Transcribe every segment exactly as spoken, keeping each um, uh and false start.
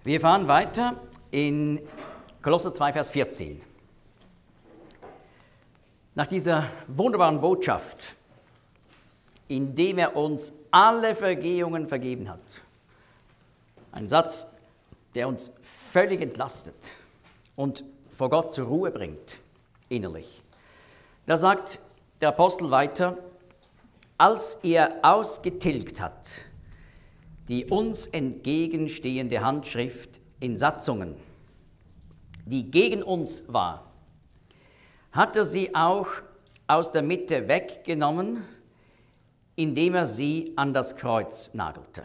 Wir fahren weiter in Kolosser zwei, Vers vierzehn. Nach dieser wunderbaren Botschaft, indem er uns alle Vergehungen vergeben hat. Ein Satz, der uns völlig entlastet und vor Gott zur Ruhe bringt, innerlich. Da sagt der Apostel weiter, als er ausgetilgt hat, die uns entgegenstehende Handschrift in Satzungen, die gegen uns war, hat er sie auch aus der Mitte weggenommen, indem er sie an das Kreuz nagelte.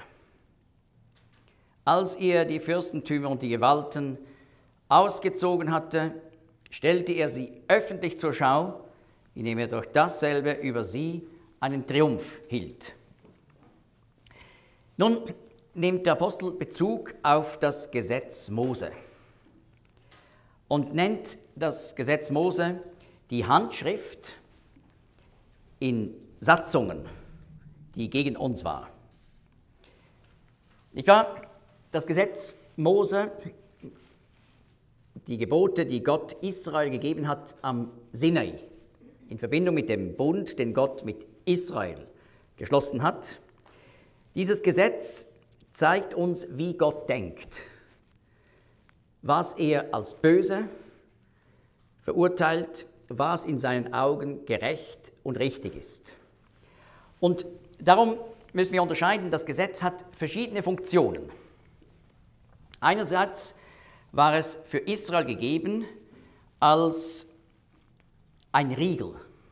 Als er die Fürstentümer und die Gewalten ausgezogen hatte, stellte er sie öffentlich zur Schau, indem er durch dasselbe über sie einen Triumph hielt. Nun nimmt der Apostel Bezug auf das Gesetz Mose und nennt das Gesetz Mose die Handschrift in Satzungen, die gegen uns war. Nicht wahr? Das Gesetz Mose, die Gebote, die Gott Israel gegeben hat am Sinai, in Verbindung mit dem Bund, den Gott mit Israel geschlossen hat. Dieses Gesetz zeigt uns, wie Gott denkt, was er als böse verurteilt, was in seinen Augen gerecht und richtig ist. Und darum müssen wir unterscheiden, das Gesetz hat verschiedene Funktionen. Einerseits war es für Israel gegeben als ein Riegel,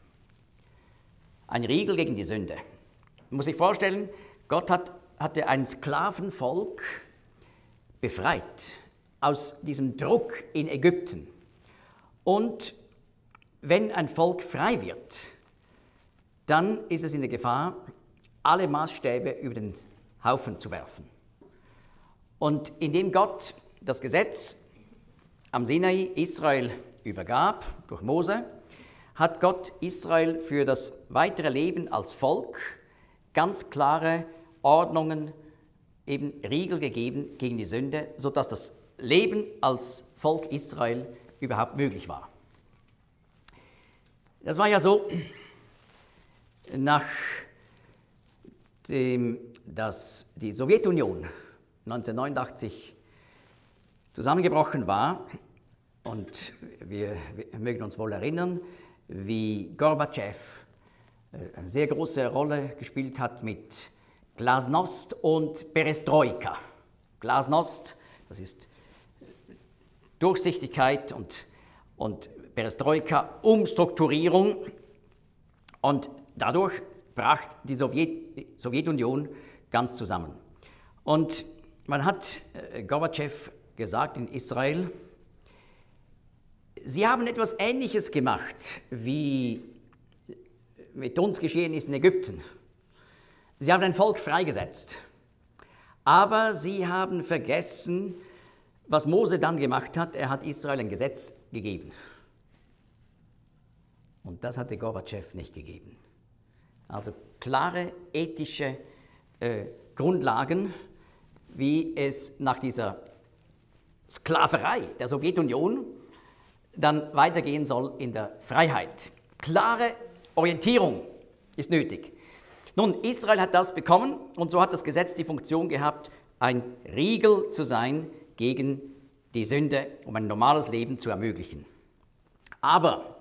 ein Riegel gegen die Sünde. Man muss sich vorstellen, Gott hat, hatte ein Sklavenvolk befreit aus diesem Druck in Ägypten. Und wenn ein Volk frei wird, dann ist es in der Gefahr, alle Maßstäbe über den Haufen zu werfen. Und indem Gott das Gesetz am Sinai Israel übergab, durch Mose, hat Gott Israel für das weitere Leben als Volk ganz klare Ordnungen, eben Riegel gegeben gegen die Sünde, sodass das Leben als Volk Israel überhaupt möglich war. Das war ja so, nachdem dass die Sowjetunion neunzehnhundertneunundachtzig zusammengebrochen war, und wir, wir mögen uns wohl erinnern, wie Gorbatschow eine sehr große Rolle gespielt hat mit Glasnost und Perestroika. Glasnost, das ist Durchsichtigkeit, und, und Perestroika, Umstrukturierung. Und dadurch brach die Sowjet, Sowjetunion ganz zusammen. Und man hat äh, Gorbatschow gesagt in Israel, Sie haben etwas Ähnliches gemacht, wie mit uns geschehen ist in Ägypten. Sie haben ein Volk freigesetzt, aber Sie haben vergessen, was Mose dann gemacht hat. Er hat Israel ein Gesetz gegeben. Und das hatte Gorbatschow nicht gegeben. Also klare ethische äh, Grundlagen, wie es nach dieser Sklaverei der Sowjetunion dann weitergehen soll in der Freiheit. Klare Orientierung ist nötig. Nun, Israel hat das bekommen, und so hat das Gesetz die Funktion gehabt, ein Riegel zu sein gegen die Sünde, um ein normales Leben zu ermöglichen. Aber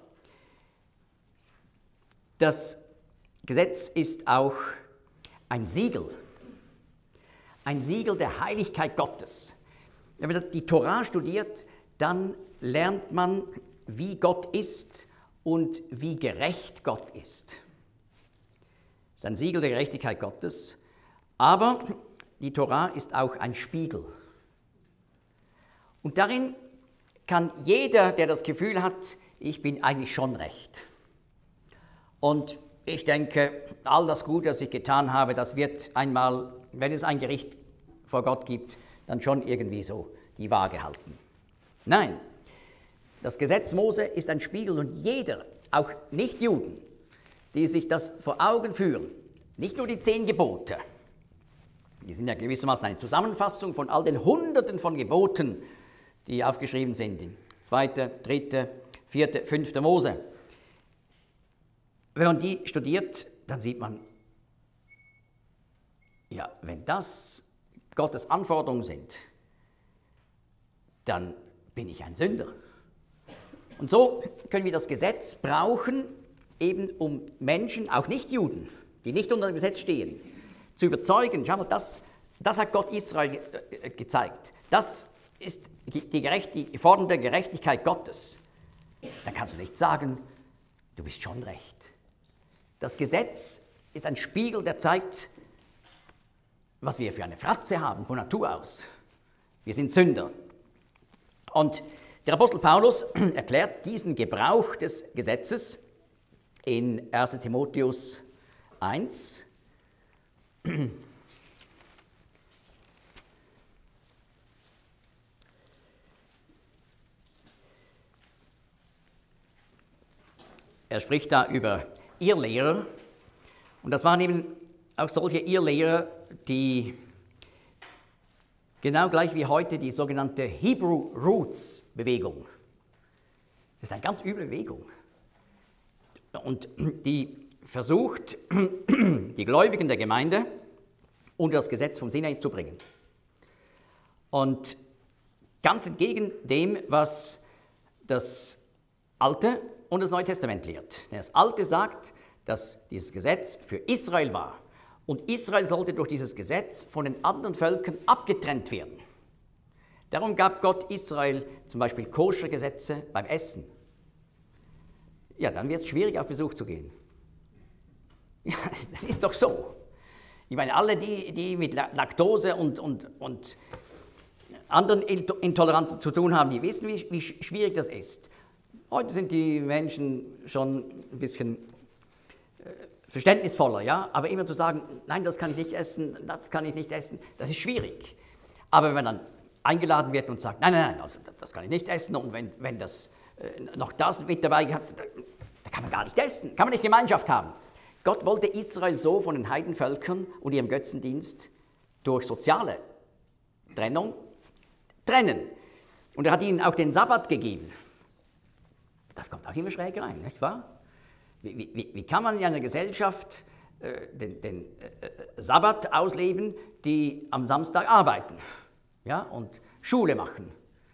das Gesetz ist auch ein Siegel, ein Siegel der Heiligkeit Gottes. Wenn man die Tora studiert, dann lernt man, wie Gott ist und wie gerecht Gott ist. Das ist ein Siegel der Gerechtigkeit Gottes, aber die Tora ist auch ein Spiegel. Und darin kann jeder, der das Gefühl hat, ich bin eigentlich schon recht, und ich denke, all das Gute, das ich getan habe, das wird einmal, wenn es ein Gericht vor Gott gibt, dann schon irgendwie so die Waage halten. Nein, das Gesetz Mose ist ein Spiegel, und jeder, auch Nichtjuden, die sich das vor Augen führen, nicht nur die zehn Gebote, Die sind ja gewissermaßen eine Zusammenfassung von all den Hunderten von Geboten, die aufgeschrieben sind in zweite, dritte, vierte, fünfte Mose. Wenn man die studiert, dann sieht man, ja, wenn das Gottes Anforderungen sind, dann bin ich ein Sünder. Und so können wir das Gesetz brauchen, eben um Menschen, auch Nichtjuden, die nicht unter dem Gesetz stehen, zu überzeugen. Schau mal, das, das hat Gott Israel ge gezeigt. Das ist die, Gerecht die fordernde Gerechtigkeit Gottes. Dann kannst du nicht sagen, du bist schon recht. Das Gesetz ist ein Spiegel, der zeigt, was wir für eine Fratze haben von Natur aus. Wir sind Sünder. Und der Apostel Paulus erklärt diesen Gebrauch des Gesetzes in erster Timotheus eins. Er spricht da über Irrlehrer. Und das waren eben auch solche Irrlehrer, die genau gleich wie heute die sogenannte Hebrew Roots Bewegung. Das ist eine ganz üble Bewegung. Und die versucht, die Gläubigen der Gemeinde unter das Gesetz vom Sinai zu bringen. Und ganz entgegen dem, was das Alte und das Neue Testament lehrt. Denn das Alte sagt, dass dieses Gesetz für Israel war. Und Israel sollte durch dieses Gesetz von den anderen Völkern abgetrennt werden. Darum gab Gott Israel zum Beispiel Koscher-Gesetze beim Essen. Ja, dann wird es schwierig, auf Besuch zu gehen. Ja, das ist doch so. Ich meine, alle, die, die mit Laktose und, und, und anderen Intoleranzen zu tun haben, die wissen, wie, wie schwierig das ist. Heute sind die Menschen schon ein bisschen äh, verständnisvoller, ja? Aber immer zu sagen, nein, das kann ich nicht essen, das kann ich nicht essen, das ist schwierig. Aber wenn man dann eingeladen wird und sagt, nein, nein, nein, also das kann ich nicht essen und wenn, wenn das äh, noch das mit dabei hat, da, da kann man gar nicht essen, kann man nicht Gemeinschaft haben. Gott wollte Israel so von den Heidenvölkern und ihrem Götzendienst durch soziale Trennung trennen. Und er hat ihnen auch den Sabbat gegeben. Das kommt auch immer schräg rein, nicht wahr? Wie, wie, wie kann man in einer Gesellschaft äh, den, den äh, Sabbat ausleben, die am Samstag arbeiten, ja, und Schule machen?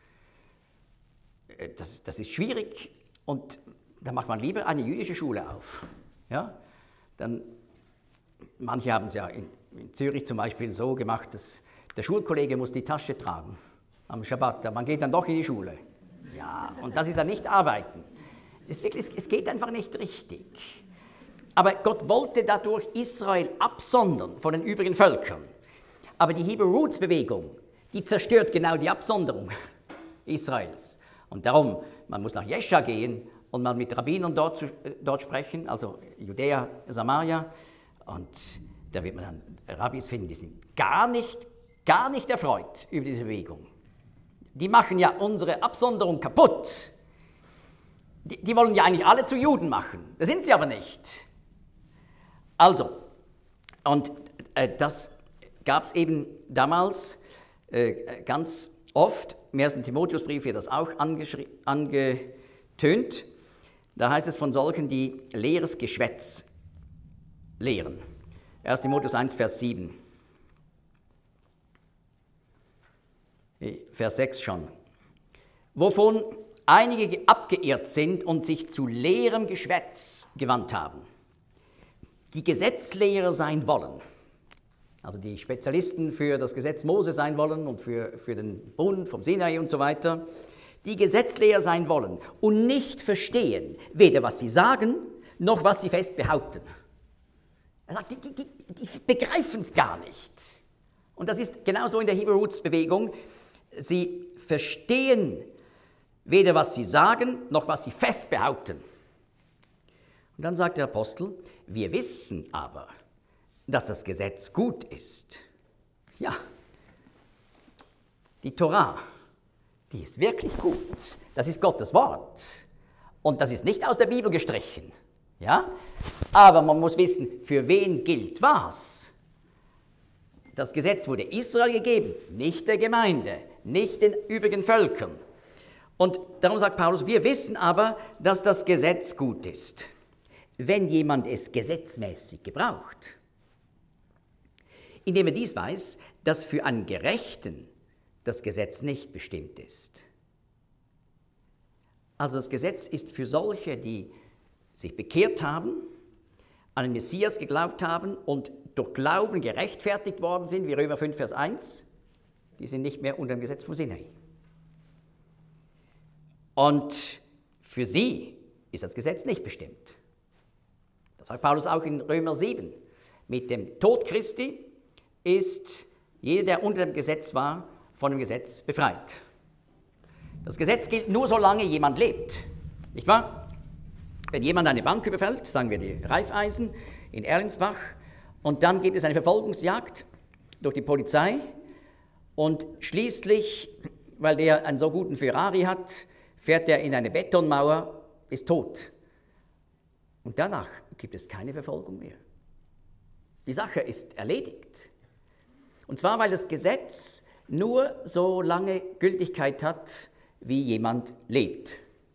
Äh, das, das ist schwierig und da macht man lieber eine jüdische Schule auf. Ja? Dann, manche haben es ja in, in Zürich zum Beispiel so gemacht, dass der Schulkollege muss die Tasche tragen am Schabbat. Man geht dann doch in die Schule. Ja, und das ist ja nicht Arbeiten. Es, wirklich, es geht einfach nicht richtig. Aber Gott wollte dadurch Israel absondern von den übrigen Völkern. Aber die Hebrew Roots Bewegung, die zerstört genau die Absonderung Israels. Und darum, man muss nach Jescha gehen und mal mit Rabbinern dort, dort sprechen, also Judäa, Samaria. Und da wird man dann Rabbis finden, die sind gar nicht, gar nicht erfreut über diese Bewegung. Die machen ja unsere Absonderung kaputt. Die, die wollen ja eigentlich alle zu Juden machen. Das sind sie aber nicht. Also, und äh, das gab es eben damals äh, ganz oft. Im ersten Timotheusbrief wird das auch angetönt. Da heißt es von solchen, die leeres Geschwätz lehren. erster Timotheus eins, Vers sieben. Vers sechs schon. Wovon einige abgeirrt sind und sich zu leerem Geschwätz gewandt haben, die Gesetzlehrer sein wollen, also die Spezialisten für das Gesetz Mose sein wollen und für, für den Bund vom Sinai und so weiter, die Gesetzlehrer sein wollen und nicht verstehen, weder was sie sagen, noch was sie fest behaupten. Er sagt, die, die, die, die begreifen es gar nicht. Und das ist genauso in der Hebrew Roots Bewegung. Sie verstehen weder, was sie sagen, noch was sie fest behaupten. Und dann sagt der Apostel, wir wissen aber, dass das Gesetz gut ist. Ja, die Torah, die ist wirklich gut. Das ist Gottes Wort. Und das ist nicht aus der Bibel gestrichen. Ja? Aber man muss wissen, für wen gilt was. Das Gesetz wurde Israel gegeben, nicht der Gemeinde, nicht den übrigen Völkern. Und darum sagt Paulus, wir wissen aber, dass das Gesetz gut ist, wenn jemand es gesetzmäßig gebraucht. Indem er dies weiß, dass für einen Gerechten das Gesetz nicht bestimmt ist. Also das Gesetz ist für solche, die sich bekehrt haben, an den Messias geglaubt haben und durch Glauben gerechtfertigt worden sind, wie Römer fünf, Vers eins, die sind nicht mehr unter dem Gesetz vom Sinai. Und für sie ist das Gesetz nicht bestimmt. Das sagt Paulus auch in Römer sieben. Mit dem Tod Christi ist jeder, der unter dem Gesetz war, von dem Gesetz befreit. Das Gesetz gilt nur, solange jemand lebt. Nicht wahr? Wenn jemand eine Bank überfällt, sagen wir die Raiffeisen in Erlensbach, und dann gibt es eine Verfolgungsjagd durch die Polizei und schließlich, weil der einen so guten Ferrari hat, fährt er in eine Betonmauer, ist tot. Und danach gibt es keine Verfolgung mehr. Die Sache ist erledigt. Und zwar, weil das Gesetz nur so lange Gültigkeit hat, wie jemand lebt.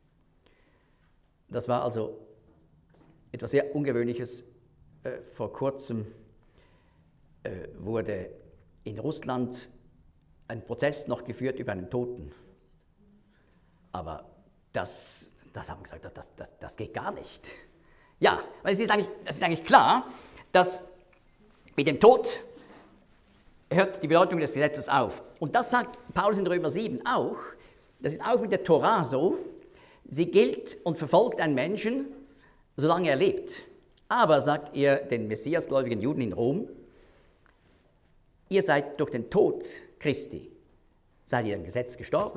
Das war also etwas sehr Ungewöhnliches. Äh, vor kurzem äh, wurde in Russland ein Prozess noch geführt über einen Toten. Aber das, das haben wir gesagt, das, das, das geht gar nicht. Ja, weil es ist eigentlich, es ist eigentlich klar, dass mit dem Tod hört die Bedeutung des Gesetzes auf. Und das sagt Paulus in Römer sieben auch. Das ist auch mit der Tora so. Sie gilt und verfolgt einen Menschen, solange er lebt. Aber, sagt ihr den messiasgläubigen Juden in Rom, ihr seid durch den Tod Christi, seid ihr im Gesetz gestorben.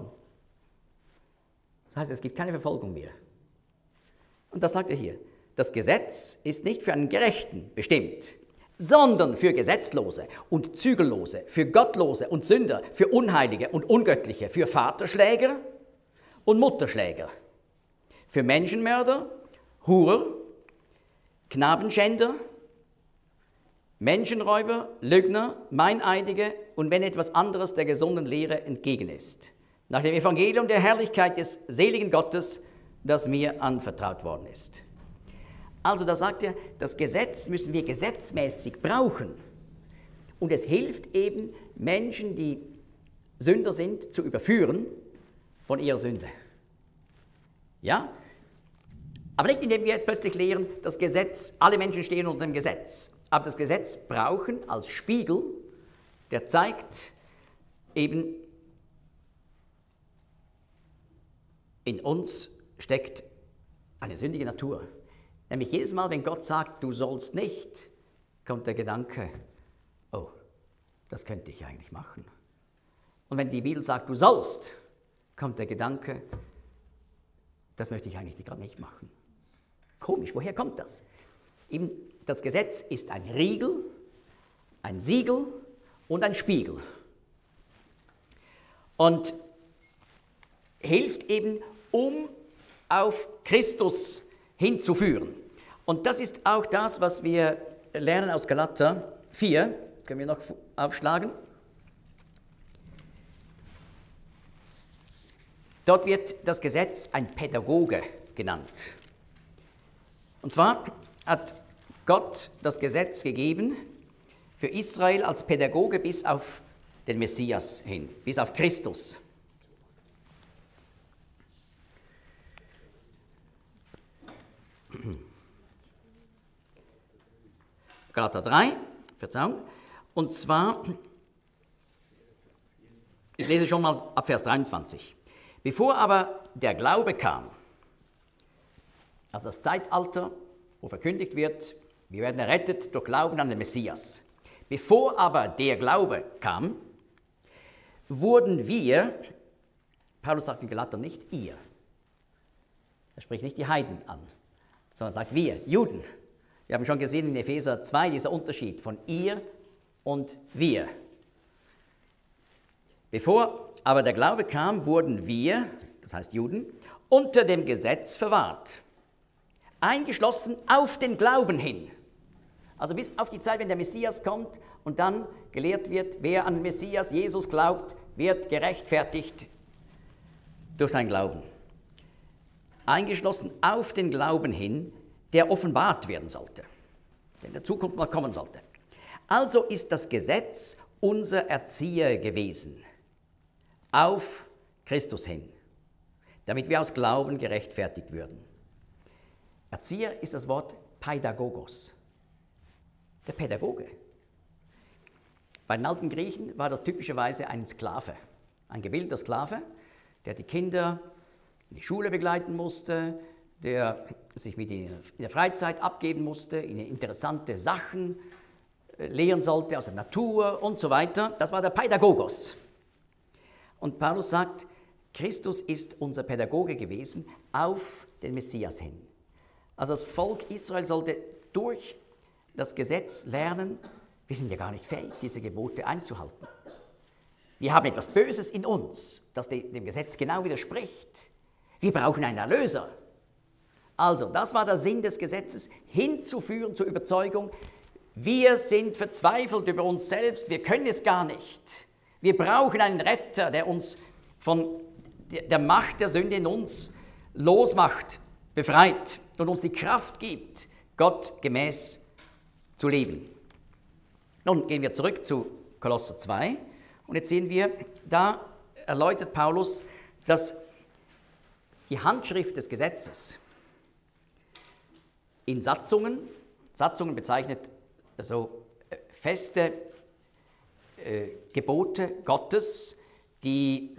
Das heißt, es gibt keine Verfolgung mehr. Und das sagt er hier. Das Gesetz ist nicht für einen Gerechten bestimmt, sondern für Gesetzlose und Zügellose, für Gottlose und Sünder, für Unheilige und Ungöttliche, für Vaterschläger und Mutterschläger, für Menschenmörder, Hurer, Knabenschänder, Menschenräuber, Lügner, Meineidige und wenn etwas anderes der gesunden Lehre entgegen ist, nach dem Evangelium der Herrlichkeit des seligen Gottes, das mir anvertraut worden ist. Also da sagt er, das Gesetz müssen wir gesetzmäßig brauchen. Und es hilft eben, Menschen, die Sünder sind, zu überführen von ihrer Sünde. Ja? Aber nicht, indem wir jetzt plötzlich lehren, das Gesetz, alle Menschen stehen unter dem Gesetz. Aber das Gesetz brauchen als Spiegel, der zeigt eben, in uns steckt eine sündige Natur. Nämlich jedes Mal, wenn Gott sagt, du sollst nicht, kommt der Gedanke, oh, das könnte ich eigentlich machen. Und wenn die Bibel sagt, du sollst, kommt der Gedanke, das möchte ich eigentlich gerade nicht machen. Komisch, woher kommt das? Eben, das Gesetz ist ein Riegel, ein Siegel und ein Spiegel. Und hilft eben, um auf Christus hinzuführen. Und das ist auch das, was wir lernen aus Galater vier. Können wir noch aufschlagen? Dort wird das Gesetz ein Pädagoge genannt. Und zwar hat Gott das Gesetz gegeben für Israel als Pädagoge bis auf den Messias hin, bis auf Christus. Galater drei, Verzeihung, und zwar, ich lese schon mal ab Vers dreiundzwanzig. Bevor aber der Glaube kam, also das Zeitalter, wo verkündigt wird, wir werden errettet durch Glauben an den Messias. Bevor aber der Glaube kam, wurden wir, Paulus sagt in Galater nicht ihr, er spricht nicht die Heiden an, sondern sagt wir, Juden. Wir haben schon gesehen in Epheser zwei dieser Unterschied von ihr und wir. Bevor aber der Glaube kam, wurden wir, das heißt Juden, unter dem Gesetz verwahrt, eingeschlossen auf den Glauben hin. Also bis auf die Zeit, wenn der Messias kommt und dann gelehrt wird, wer an den Messias, Jesus glaubt, wird gerechtfertigt durch sein Glauben. Eingeschlossen auf den Glauben hin, der offenbart werden sollte, der in der Zukunft mal kommen sollte. Also ist das Gesetz unser Erzieher gewesen, auf Christus hin, damit wir aus Glauben gerechtfertigt würden. Erzieher ist das Wort Pädagogos, der Pädagoge. Bei den alten Griechen war das typischerweise ein Sklave, ein gebildeter Sklave, der die Kinder in die Schule begleiten musste, der sich mit in der Freizeit abgeben musste, ihnen interessante Sachen lehren sollte aus der Natur und so weiter. Das war der Pädagogos. Und Paulus sagt, Christus ist unser Pädagoge gewesen auf den Messias hin. Also das Volk Israel sollte durch das Gesetz lernen, wir sind ja gar nicht fähig, diese Gebote einzuhalten. Wir haben etwas Böses in uns, das dem Gesetz genau widerspricht. Wir brauchen einen Erlöser. Also, das war der Sinn des Gesetzes, hinzuführen zur Überzeugung, wir sind verzweifelt über uns selbst, wir können es gar nicht. Wir brauchen einen Retter, der uns von der Macht der Sünde in uns losmacht, befreit und uns die Kraft gibt, Gott gemäß zu leben. Nun gehen wir zurück zu Kolosser zwei und jetzt sehen wir, da erläutert Paulus, dass die Handschrift des Gesetzes in Satzungen, Satzungen bezeichnet so feste äh, Gebote Gottes, die,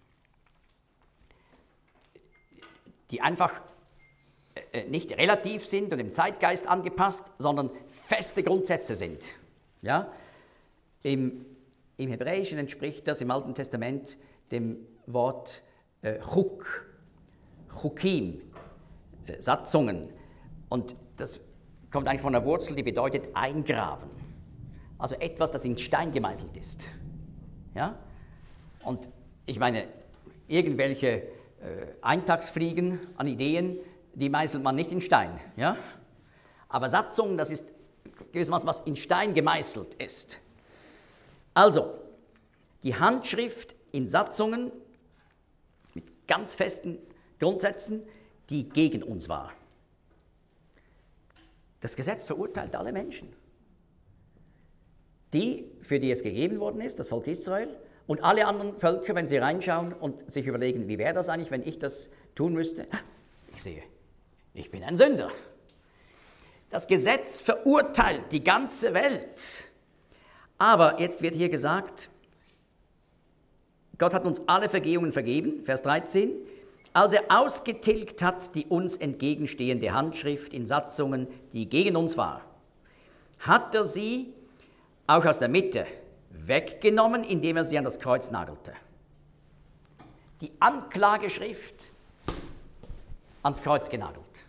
die einfach äh, nicht relativ sind und dem Zeitgeist angepasst, sondern feste Grundsätze sind. Ja? Im, Im Hebräischen entspricht das im Alten Testament dem Wort äh, Chuk, Chukim, äh, Satzungen. Und das kommt eigentlich von der Wurzel, die bedeutet eingraben. Also etwas, das in Stein gemeißelt ist. Ja? Und ich meine, irgendwelche äh, Eintagsfliegen an Ideen, die meißelt man nicht in Stein. Ja? Aber Satzungen, das ist gewissermaßen, was in Stein gemeißelt ist. Also, die Handschrift in Satzungen mit ganz festen Grundsätzen, die gegen uns war. Das Gesetz verurteilt alle Menschen. Die, für die es gegeben worden ist, das Volk Israel, und alle anderen Völker, wenn sie reinschauen und sich überlegen, wie wäre das eigentlich, wenn ich das tun müsste? Ich sehe, ich bin ein Sünder. Das Gesetz verurteilt die ganze Welt. Aber jetzt wird hier gesagt, Gott hat uns alle Vergehungen vergeben, Vers dreizehn, als er ausgetilgt hat die uns entgegenstehende Handschrift in Satzungen, die gegen uns war, hat er sie auch aus der Mitte weggenommen, indem er sie an das Kreuz nagelte. Die Anklageschrift ans Kreuz genagelt.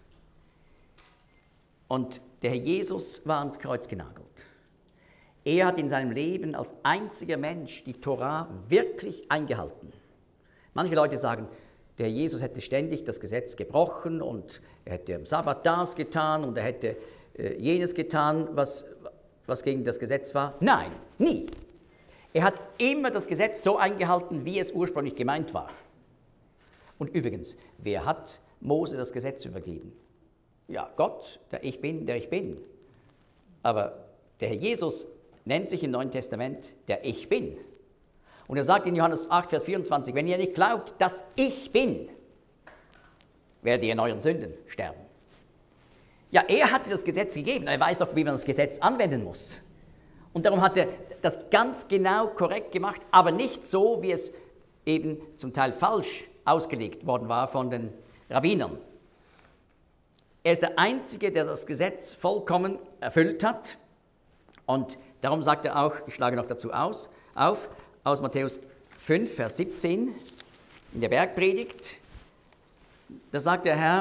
Und der Herr Jesus war ans Kreuz genagelt. Er hat in seinem Leben als einziger Mensch die Tora wirklich eingehalten. Manche Leute sagen, der Herr Jesus hätte ständig das Gesetz gebrochen und er hätte am Sabbat das getan und er hätte äh, jenes getan, was, was gegen das Gesetz war. Nein, nie. Er hat immer das Gesetz so eingehalten, wie es ursprünglich gemeint war. Und übrigens, wer hat Mose das Gesetz übergeben? Ja, Gott, der Ich Bin, der ich bin. Aber der Herr Jesus nennt sich im Neuen Testament der Ich Bin. Und er sagt in Johannes acht, Vers vierundzwanzig, wenn ihr nicht glaubt, dass ich bin, werdet ihr in euren Sünden sterben. Ja, er hatte das Gesetz gegeben, er weiß doch, wie man das Gesetz anwenden muss. Und darum hat er das ganz genau korrekt gemacht, aber nicht so, wie es eben zum Teil falsch ausgelegt worden war von den Rabbinern. Er ist der Einzige, der das Gesetz vollkommen erfüllt hat. Und darum sagt er auch, ich schlage noch dazu aus, auf, aus Matthäus fünf, Vers siebzehn, in der Bergpredigt, da sagt der Herr,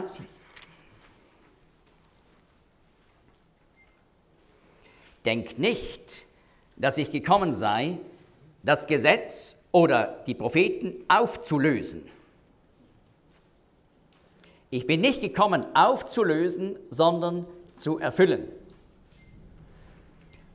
denkt nicht, dass ich gekommen sei, das Gesetz oder die Propheten aufzulösen. Ich bin nicht gekommen, aufzulösen, sondern zu erfüllen.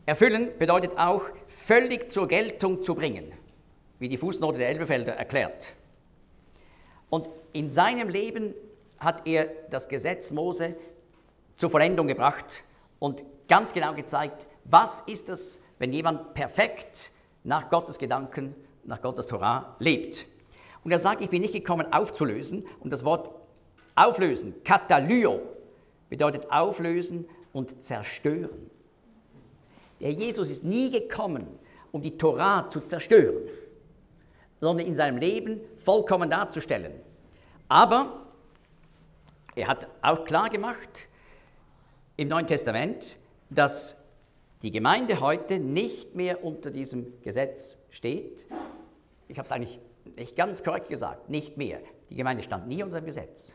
Erfüllen bedeutet auch, völlig zur Geltung zu bringen, wie die Fußnote der Elberfelder erklärt. Und in seinem Leben hat er das Gesetz Mose zur Vollendung gebracht und ganz genau gezeigt, was ist es, wenn jemand perfekt nach Gottes Gedanken, nach Gottes Torah lebt. Und er sagt, ich bin nicht gekommen aufzulösen, und das Wort auflösen, katalyo, bedeutet auflösen und zerstören. Der Jesus ist nie gekommen, um die Torah zu zerstören, sondern in seinem Leben vollkommen darzustellen. Aber er hat auch klar gemacht im Neuen Testament, dass die Gemeinde heute nicht mehr unter diesem Gesetz steht. Ich habe es eigentlich nicht ganz korrekt gesagt, nicht mehr. Die Gemeinde stand nie unter dem Gesetz.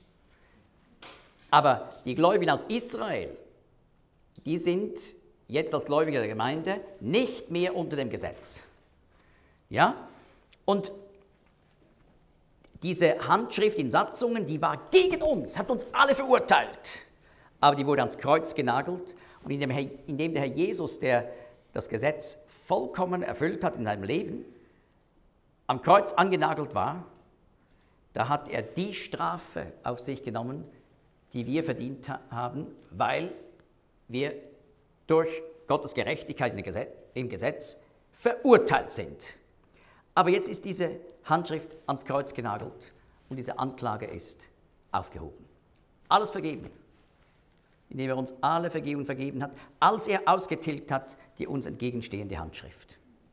Aber die Gläubigen aus Israel, die sind jetzt als Gläubige der Gemeinde nicht mehr unter dem Gesetz. Ja? Und diese Handschrift in Satzungen, die war gegen uns, hat uns alle verurteilt. Aber die wurde ans Kreuz genagelt. Und indem, indem der Herr Jesus, der das Gesetz vollkommen erfüllt hat in seinem Leben, am Kreuz angenagelt war, da hat er die Strafe auf sich genommen, die wir verdient haben, weil wir durch Gottes Gerechtigkeit im Gesetz verurteilt sind. Aber jetzt ist diese Handschrift ans Kreuz genagelt und diese Anklage ist aufgehoben. Alles vergeben, indem er uns alle Vergebung vergeben hat, als er ausgetilgt hat die uns entgegenstehende Handschrift.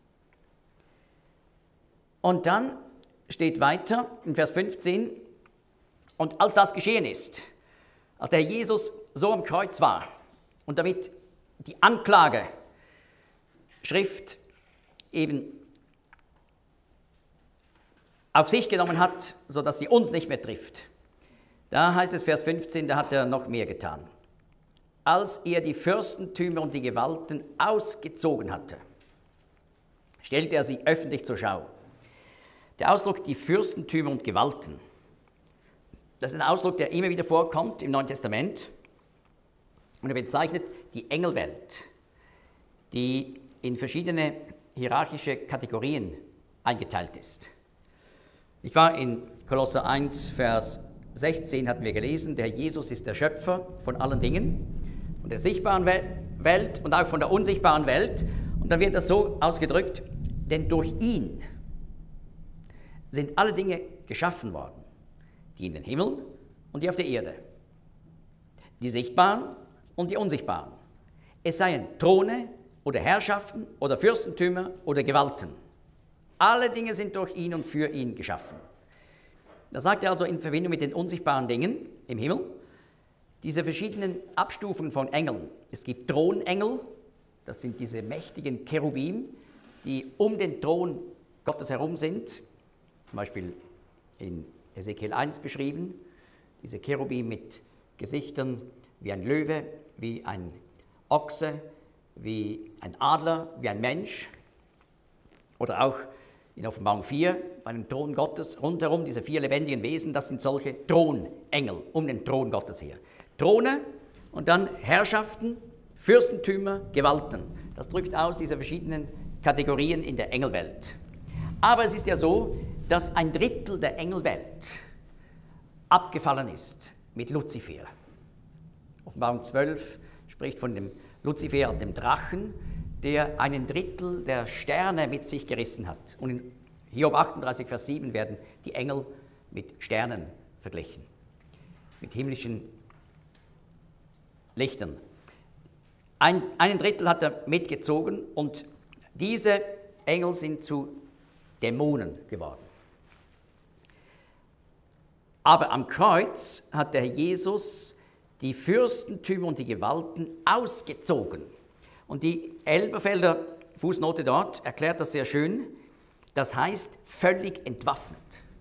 Und dann steht weiter in Vers fünfzehn, und als das geschehen ist, als der Herr Jesus so am Kreuz war und damit die Anklageschrift eben auf sich genommen hat, sodass sie uns nicht mehr trifft, da heißt es Vers fünfzehn, da hat er noch mehr getan. Als er die Fürstentümer und die Gewalten ausgezogen hatte, stellte er sie öffentlich zur Schau. Der Ausdruck die Fürstentümer und Gewalten, das ist ein Ausdruck, der immer wieder vorkommt im Neuen Testament, und er bezeichnet die Engelwelt, die in verschiedene hierarchische Kategorien eingeteilt ist. Ich war in Kolosser eins, Vers sechzehn hatten wir gelesen, der Herr Jesus ist der Schöpfer von allen Dingen, von der sichtbaren Welt und auch von der unsichtbaren Welt. Und dann wird das so ausgedrückt, denn durch ihn sind alle Dinge geschaffen worden, die in den Himmel und die auf der Erde, die sichtbaren und die unsichtbaren. Es seien Throne oder Herrschaften oder Fürstentümer oder Gewalten. Alle Dinge sind durch ihn und für ihn geschaffen. Da sagt er also in Verbindung mit den unsichtbaren Dingen im Himmel, diese verschiedenen Abstufungen von Engeln. Es gibt Thronengel, das sind diese mächtigen Cherubim, die um den Thron Gottes herum sind, zum Beispiel in Ezekiel eins beschrieben, diese Cherubim mit Gesichtern wie ein Löwe, wie ein Ochse, wie ein Adler, wie ein Mensch. Oder auch in Offenbarung vier, bei dem Thron Gottes, rundherum diese vier lebendigen Wesen, das sind solche Thronengel um den Thron Gottes her. Throne und dann Herrschaften, Fürstentümer, Gewalten. Das drückt aus diese verschiedenen Kategorien in der Engelwelt. Aber es ist ja so, dass ein Drittel der Engelwelt abgefallen ist mit Luzifer. Offenbarung zwölf spricht von dem Luzifer als dem Drachen, der einen Drittel der Sterne mit sich gerissen hat. Und in Hiob achtunddreißig, Vers sieben werden die Engel mit Sternen verglichen, mit himmlischen Lichtern. Ein, einen Drittel hat er mitgezogen und diese Engel sind zu Dämonen geworden. Aber am Kreuz hat der Herr Jesus die Fürstentümer und die Gewalten ausgezogen. Und die Elberfelder Fußnote dort erklärt das sehr schön. Das heißt, völlig entwaffnet.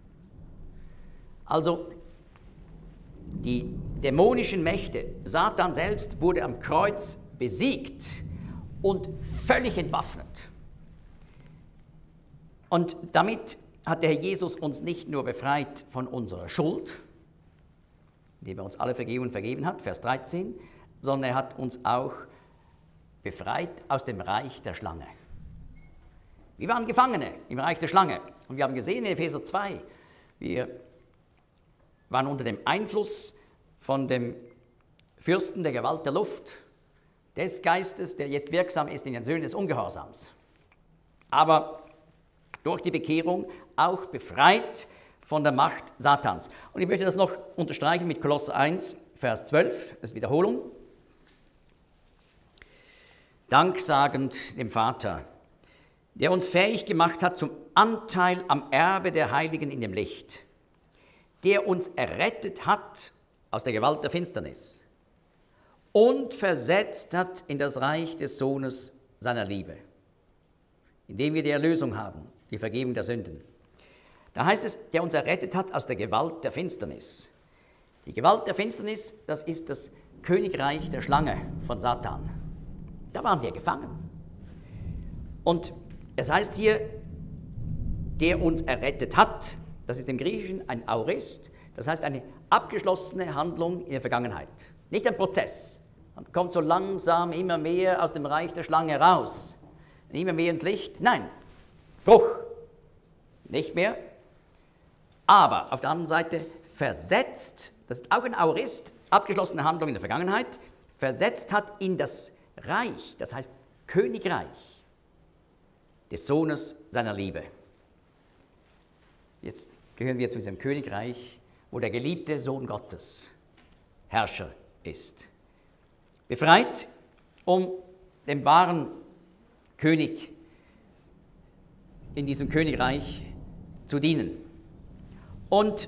Also die dämonischen Mächte, Satan selbst wurde am Kreuz besiegt und völlig entwaffnet. Und damit hat der Herr Jesus uns nicht nur befreit von unserer Schuld, indem er uns alle Vergebungen vergeben hat, Vers dreizehn, sondern er hat uns auch befreit aus dem Reich der Schlange. Wir waren Gefangene im Reich der Schlange. Und wir haben gesehen in Epheser zwei, wir waren unter dem Einfluss von dem Fürsten der Gewalt der Luft, des Geistes, der jetzt wirksam ist in den Söhnen des Ungehorsams. Aber durch die Bekehrung auch befreit von der Macht Satans. Und ich möchte das noch unterstreichen mit Kolosser eins, Vers zwölf, als Wiederholung. Danksagend dem Vater, der uns fähig gemacht hat zum Anteil am Erbe der Heiligen in dem Licht, der uns errettet hat aus der Gewalt der Finsternis und versetzt hat in das Reich des Sohnes seiner Liebe, indem wir die Erlösung haben, die Vergebung der Sünden. Da heißt es, der uns errettet hat aus der Gewalt der Finsternis. Die Gewalt der Finsternis, das ist das Königreich der Schlange von Satan. Da waren wir gefangen. Und es heißt hier, der uns errettet hat, das ist im Griechischen ein Aorist, das heißt eine abgeschlossene Handlung in der Vergangenheit. Nicht ein Prozess. Man kommt so langsam immer mehr aus dem Reich der Schlange raus, immer mehr ins Licht. Nein, Bruch, nicht mehr. Aber auf der anderen Seite versetzt, das ist auch ein Aorist, abgeschlossene Handlung in der Vergangenheit, versetzt hat in das Reich, das heißt Königreich des Sohnes seiner Liebe. Jetzt gehören wir zu diesem Königreich, wo der geliebte Sohn Gottes Herrscher ist. Befreit, um dem wahren König in diesem Königreich zu dienen. Und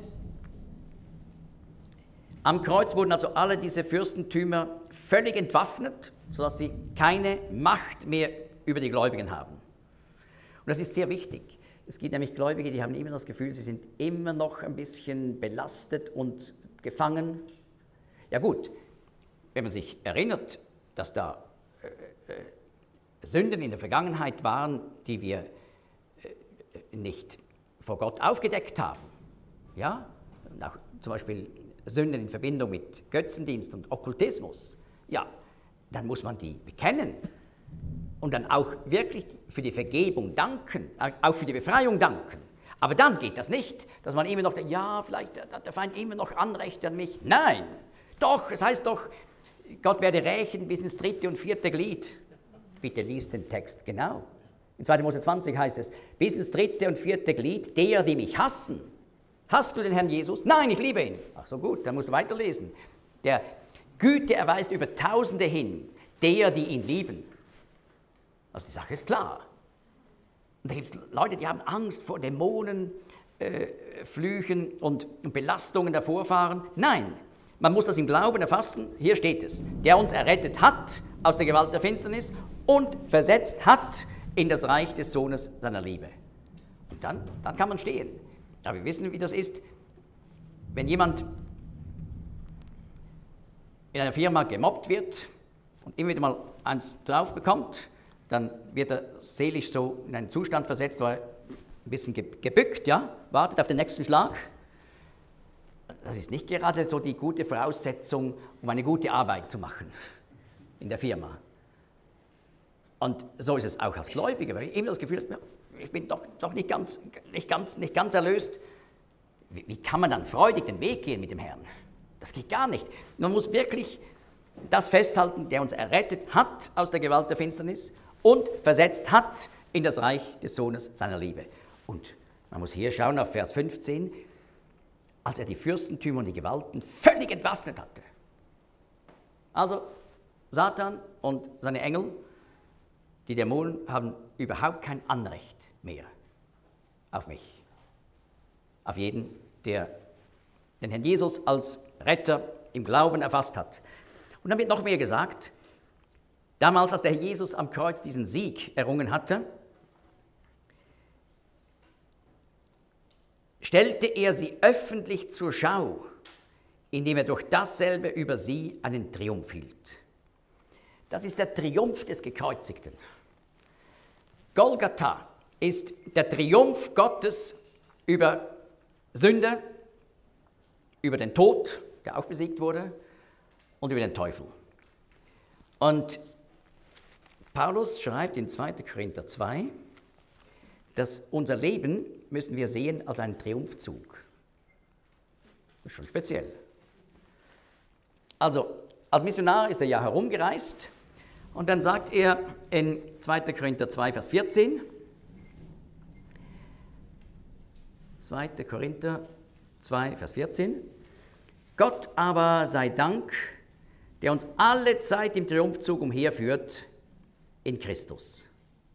am Kreuz wurden also alle diese Fürstentümer völlig entwaffnet, sodass sie keine Macht mehr über die Gläubigen haben. Und das ist sehr wichtig. Es gibt nämlich Gläubige, die haben immer das Gefühl, sie sind immer noch ein bisschen belastet und gefangen. Ja gut, wenn man sich erinnert, dass da äh, äh, Sünden in der Vergangenheit waren, die wir äh, nicht vor Gott aufgedeckt haben, ja, und auch zum Beispiel Sünden in Verbindung mit Götzendienst und Okkultismus, ja, dann muss man die bekennen und dann auch wirklich für die Vergebung danken, auch für die Befreiung danken. Aber dann geht das nicht, dass man immer noch denkt, ja, vielleicht hat der Feind immer noch Anrecht an mich. Nein, doch, es heißt doch, Gott werde rächen bis ins dritte und vierte Glied. Bitte liest den Text genau. In zweiter Mose zwanzig heißt es, bis ins dritte und vierte Glied, der, die mich hassen. Hast du den Herrn Jesus? Nein, ich liebe ihn. Ach so, gut, dann musst du weiterlesen. Der Güte erweist über Tausende hin, der, die ihn lieben. Also die Sache ist klar. Und da gibt es Leute, die haben Angst vor Dämonen, äh, Flüchen und, und Belastungen der Vorfahren. Nein, man muss das im Glauben erfassen. Hier steht es, der uns errettet hat aus der Gewalt der Finsternis und versetzt hat in das Reich des Sohnes seiner Liebe. Und dann, dann kann man stehen. Aber wir wissen, wie das ist, wenn jemand in einer Firma gemobbt wird und immer wieder mal eins drauf bekommt, dann wird er seelisch so in einen Zustand versetzt, wo er ein bisschen gebückt, ja, wartet auf den nächsten Schlag. Das ist nicht gerade so die gute Voraussetzung, um eine gute Arbeit zu machen in der Firma. Und so ist es auch als Gläubiger, weil ich immer das Gefühl habe, ich bin doch, doch nicht, ganz, nicht, ganz, nicht ganz erlöst. Wie, wie kann man dann freudig den Weg gehen mit dem Herrn? Das geht gar nicht. Man muss wirklich das festhalten, der uns errettet hat aus der Gewalt der Finsternis und versetzt hat in das Reich des Sohnes seiner Liebe. Und man muss hier schauen auf Vers fünfzehn, als er die Fürstentümer und die Gewalten völlig entwaffnet hatte. Also Satan und seine Engel, die Dämonen, haben überhaupt kein Anrecht mehr auf mich, auf jeden, der den Herrn Jesus als Retter im Glauben erfasst hat. Und dann wird noch mehr gesagt, damals, als der Herr Jesus am Kreuz diesen Sieg errungen hatte, stellte er sie öffentlich zur Schau, indem er durch dasselbe über sie einen Triumph hielt. Das ist der Triumph des Gekreuzigten. Golgatha ist der Triumph Gottes über Sünde, über den Tod, der auch besiegt wurde, und über den Teufel. Und Paulus schreibt in zweiter Korinther zwei, dass unser Leben müssen wir sehen als einen Triumphzug. Das ist schon speziell. Also, als Missionar ist er ja herumgereist und dann sagt er in zweiter Korinther zwei, Vers vierzehn, zweiter Korinther zwei, Vers vierzehn, Gott aber sei Dank, der uns alle Zeit im Triumphzug umherführt in Christus.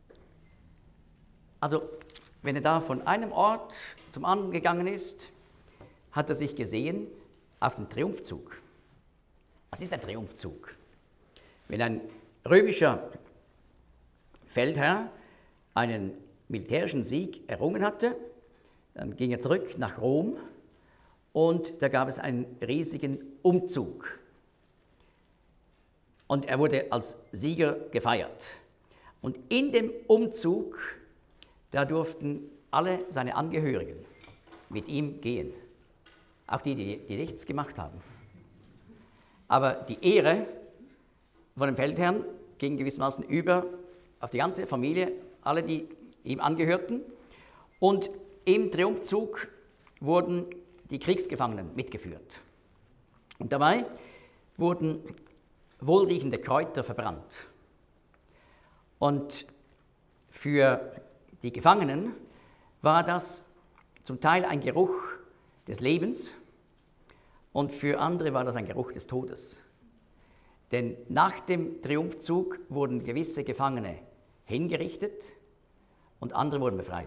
Also, wenn er da von einem Ort zum anderen gegangen ist, hat er sich gesehen auf dem Triumphzug. Was ist ein Triumphzug? Wenn ein römischer Feldherr einen militärischen Sieg errungen hatte, dann ging er zurück nach Rom und da gab es einen riesigen Umzug. Und er wurde als Sieger gefeiert. Und in dem Umzug, da durften alle seine Angehörigen mit ihm gehen. Auch die, die, die nichts gemacht haben. Aber die Ehre von dem Feldherrn ging gewissermaßen über auf die ganze Familie, alle, die ihm angehörten. Und im Triumphzug wurden die Kriegsgefangenen mitgeführt. Und dabei wurden wohlriechende Kräuter verbrannt. Und für die Gefangenen war das zum Teil ein Geruch des Lebens und für andere war das ein Geruch des Todes. Denn nach dem Triumphzug wurden gewisse Gefangene hingerichtet und andere wurden befreit.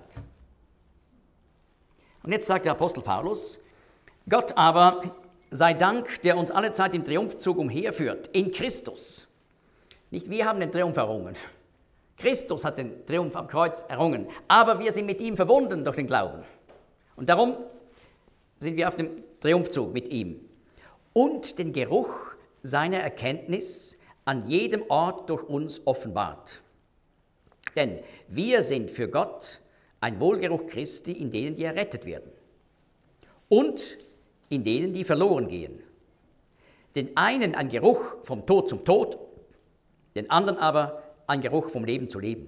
Und jetzt sagt der Apostel Paulus, Gott aber sei Dank, der uns alle Zeit im Triumphzug umherführt, in Christus. Nicht wir haben den Triumph errungen. Christus hat den Triumph am Kreuz errungen, aber wir sind mit ihm verbunden durch den Glauben. Und darum sind wir auf dem Triumphzug mit ihm. Und den Geruch seiner Erkenntnis an jedem Ort durch uns offenbart. Denn wir sind für Gott ein Wohlgeruch Christi in denen, die errettet werden. Und in denen, die verloren gehen. Den einen ein Geruch vom Tod zum Tod, den anderen aber ein Geruch vom Leben zu Leben.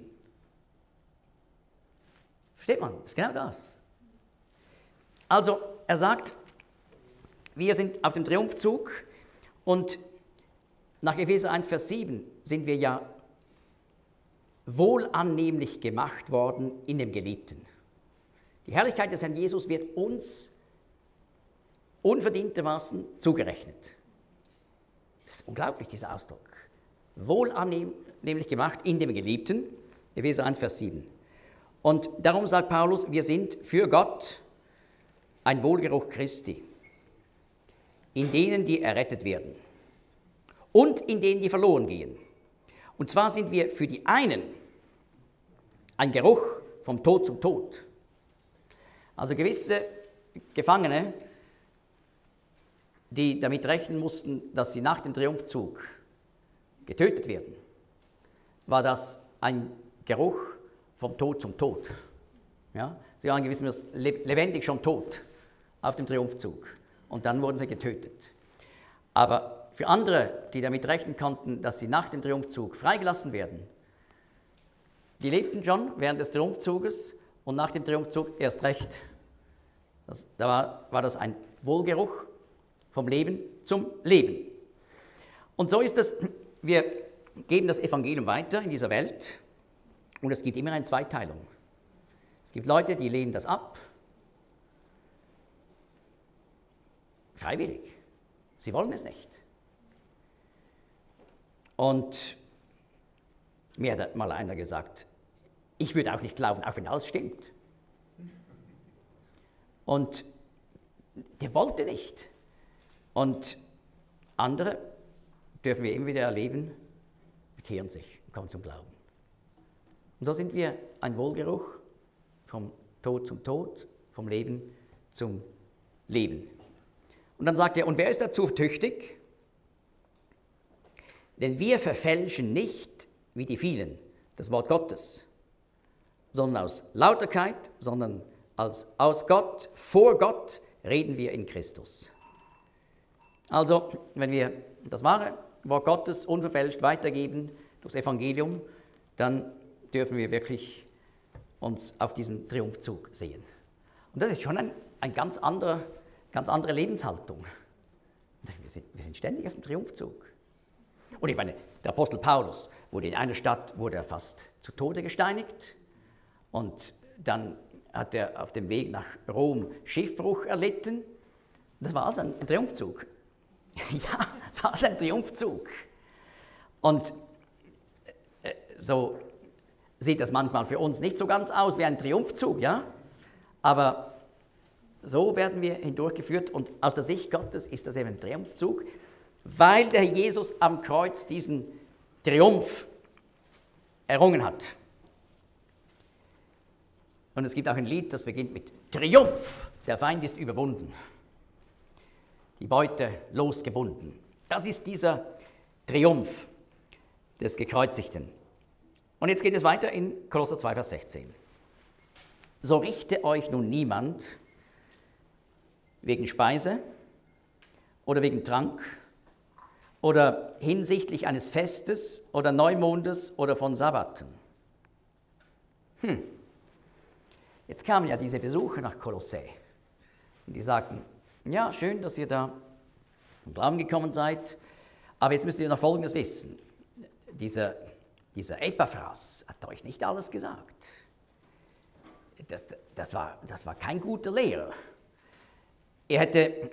Versteht man? Das ist genau das. Also, er sagt, wir sind auf dem Triumphzug und nach Epheser eins, Vers sieben sind wir ja wohlannehmlich gemacht worden in dem Geliebten. Die Herrlichkeit des Herrn Jesus wird uns unverdientermaßen zugerechnet. Das ist unglaublich, dieser Ausdruck. Wohlannehmlich gemacht in dem Geliebten, Epheser eins, Vers sieben. Und darum sagt Paulus, wir sind für Gott ein Wohlgeruch Christi, in denen, die errettet werden und in denen, die verloren gehen. Und zwar sind wir für die einen ein Geruch vom Tod zum Tod. Also gewisse Gefangene, die damit rechnen mussten, dass sie nach dem Triumphzug getötet werden, war das ein Geruch vom Tod zum Tod. Ja? Sie waren gewissermaßen lebendig schon tot auf dem Triumphzug und dann wurden sie getötet. Aber für andere, die damit rechnen konnten, dass sie nach dem Triumphzug freigelassen werden, die lebten schon während des Triumphzuges und nach dem Triumphzug erst recht. Das, da war, war das ein Wohlgeruch vom Leben zum Leben. Und so ist es, wir geben das Evangelium weiter in dieser Welt und es gibt immer eine Zweiteilung. Es gibt Leute, die lehnen das ab, freiwillig. Sie wollen es nicht. Und mir hat mal einer gesagt, ich würde auch nicht glauben, auch wenn alles stimmt. Und der wollte nicht. Und andere dürfen wir immer wieder erleben, bekehren sich und kommen zum Glauben. Und so sind wir ein Wohlgeruch vom Tod zum Tod, vom Leben zum Leben. Und dann sagt er, und wer ist dazu tüchtig? Denn wir verfälschen nicht, wie die vielen, das Wort Gottes, sondern aus Lauterkeit, sondern als aus Gott, vor Gott reden wir in Christus. Also, wenn wir das wahre Wort Gottes unverfälscht weitergeben, durchs Evangelium, dann dürfen wir wirklich uns auf diesem Triumphzug sehen. Und das ist schon ein, ein ganz, anderer, ganz andere Lebenshaltung. Wir sind, wir sind ständig auf dem Triumphzug. Und ich meine, der Apostel Paulus wurde in einer Stadt wurde er fast zu Tode gesteinigt und dann hat er auf dem Weg nach Rom Schiffbruch erlitten. Das war also ein, ein Triumphzug. Ja, das war also ein Triumphzug. Und äh, so sieht das manchmal für uns nicht so ganz aus wie ein Triumphzug, ja? Aber so werden wir hindurchgeführt und aus der Sicht Gottes ist das eben ein Triumphzug, weil der Jesus am Kreuz diesen Triumph errungen hat. Und es gibt auch ein Lied, das beginnt mit Triumph, der Feind ist überwunden, die Beute losgebunden. Das ist dieser Triumph des Gekreuzigten. Und jetzt geht es weiter in Kolosser zwei, Vers sechzehn. So richte euch nun niemand wegen Speise oder wegen Trank oder hinsichtlich eines Festes oder Neumondes oder von Sabbaten. Hm. Jetzt kamen ja diese Besucher nach Kolossä und die sagten, ja, schön, dass ihr da zum Glauben gekommen seid, aber jetzt müsst ihr noch Folgendes wissen. Dieser, dieser Epaphras hat euch nicht alles gesagt. Das, das, war, das war kein guter Lehrer. Er hätte,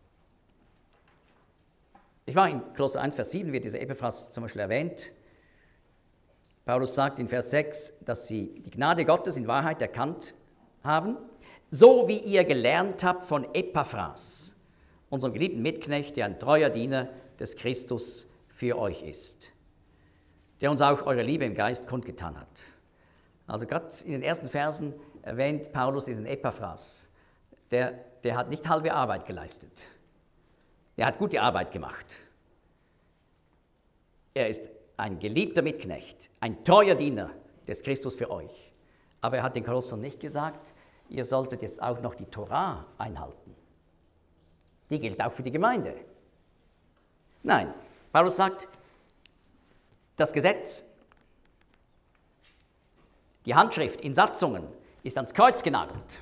ich war in Kolosser eins, Vers sieben, wird dieser Epaphras zum Beispiel erwähnt. Paulus sagt in Vers sechs, dass sie die Gnade Gottes in Wahrheit erkannt haben, so wie ihr gelernt habt von Epaphras, unserem geliebten Mitknecht, der ein treuer Diener des Christus für euch ist, der uns auch eure Liebe im Geist kundgetan hat. Also gerade in den ersten Versen erwähnt Paulus diesen Epaphras. Der, der hat nicht halbe Arbeit geleistet. Er hat gute Arbeit gemacht. Er ist ein geliebter Mitknecht, ein treuer Diener des Christus für euch. Aber er hat den Kolossern nicht gesagt, ihr solltet jetzt auch noch die Torah einhalten. Die gilt auch für die Gemeinde. Nein, Paulus sagt, das Gesetz, die Handschrift in Satzungen ist ans Kreuz genagelt.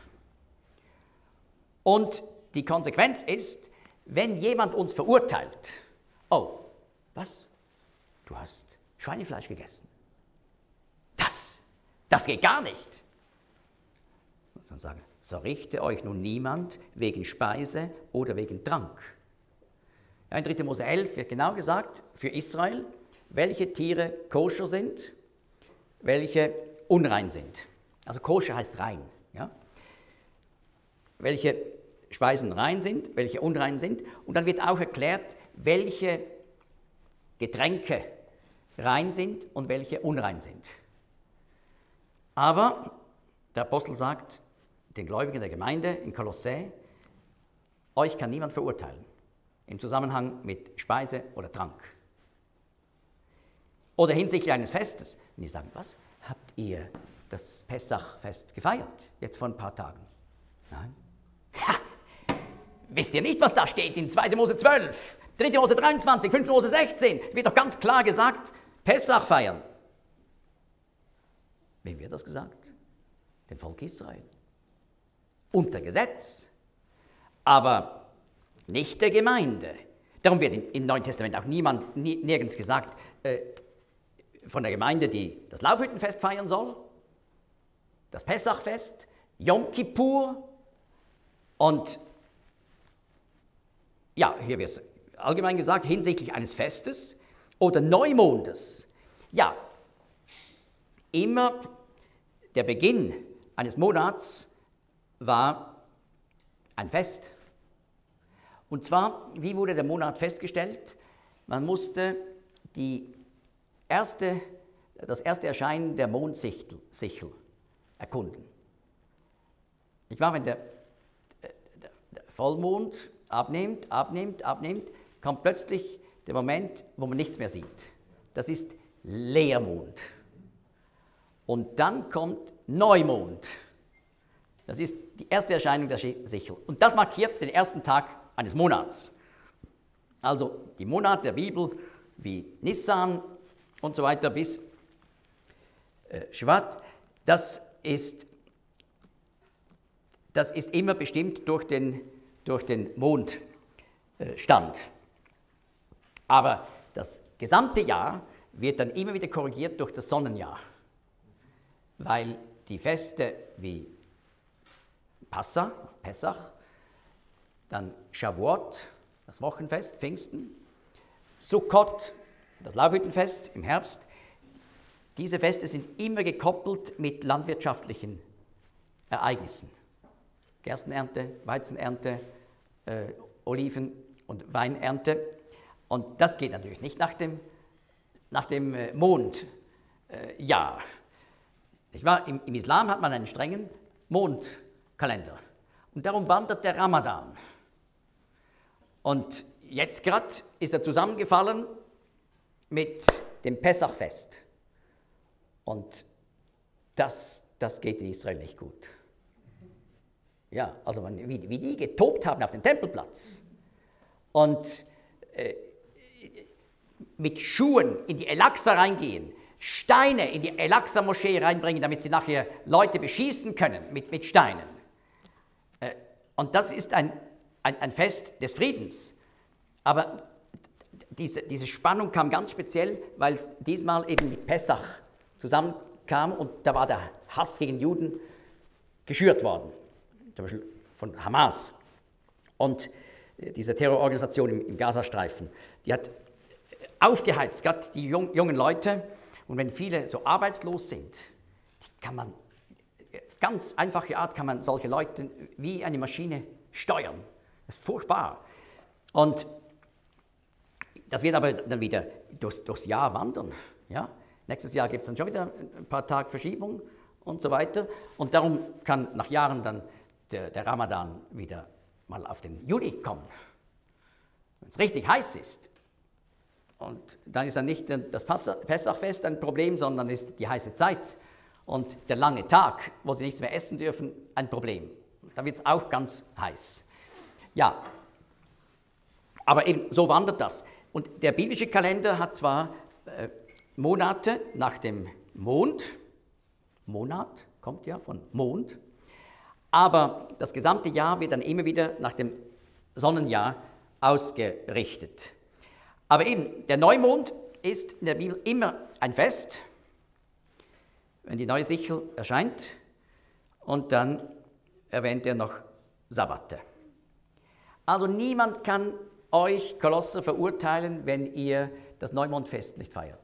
Und die Konsequenz ist, wenn jemand uns verurteilt, oh, was? Du hast Schweinefleisch gegessen. Das, das geht gar nicht. Und dann sagen, so richte euch nun niemand wegen Speise oder wegen Trank. Ja, in dritter Mose elf wird genau gesagt, für Israel, welche Tiere koscher sind, welche unrein sind. Also koscher heißt rein. Ja? Welche Speisen rein sind, welche unrein sind. Und dann wird auch erklärt, welche Getränke rein sind und welche unrein sind. Aber der Apostel sagt den Gläubigen der Gemeinde in Kolossä, euch kann niemand verurteilen im Zusammenhang mit Speise oder Trank. Oder hinsichtlich eines Festes. Und die sagen, was? Habt ihr das Pessachfest gefeiert, jetzt vor ein paar Tagen? Nein. Ha! Wisst ihr nicht, was da steht in zweiter Mose zwölf, dritter Mose dreiundzwanzig, fünfter Mose sechzehn? Wird doch ganz klar gesagt, Pessach feiern. Wem wird das gesagt? Dem Volk Israel. Unter Gesetz, aber nicht der Gemeinde. Darum wird im Neuen Testament auch niemand, nie, nirgends gesagt, äh, von der Gemeinde, die das Laubhüttenfest feiern soll, das Pessachfest, Yom Kippur und ja, hier wird es allgemein gesagt, hinsichtlich eines Festes oder Neumondes. Ja, immer der Beginn eines Monats war ein Fest. Und zwar, wie wurde der Monat festgestellt? Man musste die erste, das erste Erscheinen der Mondsichel Sichel erkunden. Ich war, wenn der, der, der Vollmond abnimmt, abnimmt, abnimmt, kommt plötzlich der Moment, wo man nichts mehr sieht. Das ist Leermond. Und dann kommt Neumond. Das ist die erste Erscheinung der Sichel. Und das markiert den ersten Tag eines Monats. Also die Monate der Bibel wie Nissan und so weiter bis äh, Schwat, das ist, das ist immer bestimmt durch den, durch den Mondstand. Aber das gesamte Jahr wird dann immer wieder korrigiert durch das Sonnenjahr, weil die Feste wie Passa, Pessach, dann Shavuot, das Wochenfest, Pfingsten, Sukkot, das Laubhüttenfest im Herbst, diese Feste sind immer gekoppelt mit landwirtschaftlichen Ereignissen. Gerstenernte, Weizenernte, äh, Oliven- und Weinernte. Und das geht natürlich nicht nach dem, nach dem äh, Mondjahr. Äh, Im, Im Islam hat man einen strengen Mondkalender. Und darum wandert der Ramadan. Und jetzt gerade ist er zusammengefallen mit dem Pessachfest. Und das, das geht in Israel nicht gut. Ja, also wie, wie die getobt haben auf dem Tempelplatz und äh, mit Schuhen in die El-Aqsa reingehen, Steine in die El-Aqsa-Moschee reinbringen, damit sie nachher Leute beschießen können mit, mit Steinen. Äh, und das ist ein, ein, ein Fest des Friedens. Aber diese, diese Spannung kam ganz speziell, weil es diesmal eben mit Pessach zusammenkam und da war der Hass gegen Juden geschürt worden. Zum Beispiel von Hamas und dieser Terrororganisation im, im Gazastreifen, die hat aufgeheizt, gerade die jung, jungen Leute. Und wenn viele so arbeitslos sind, die kann man, auf ganz einfache Art kann man solche Leute wie eine Maschine steuern. Das ist furchtbar. Und das wird aber dann wieder durchs, durchs Jahr wandern. Ja? Nächstes Jahr gibt es dann schon wieder ein paar Tage Verschiebung und so weiter. Und darum kann nach Jahren dann Der, der Ramadan wieder mal auf den Juli kommen, wenn es richtig heiß ist. Und dann ist dann nicht das Pessachfest ein Problem, sondern ist die heiße Zeit und der lange Tag, wo sie nichts mehr essen dürfen, ein Problem. Da wird es auch ganz heiß. Ja, aber eben so wandert das. Und der biblische Kalender hat zwar äh, Monate nach dem Mond, Monat kommt ja von Mond, aber das gesamte Jahr wird dann immer wieder nach dem Sonnenjahr ausgerichtet. Aber eben, der Neumond ist in der Bibel immer ein Fest, wenn die neue Sichel erscheint, und dann erwähnt er noch Sabbate. Also niemand kann euch Kolosser verurteilen, wenn ihr das Neumondfest nicht feiert.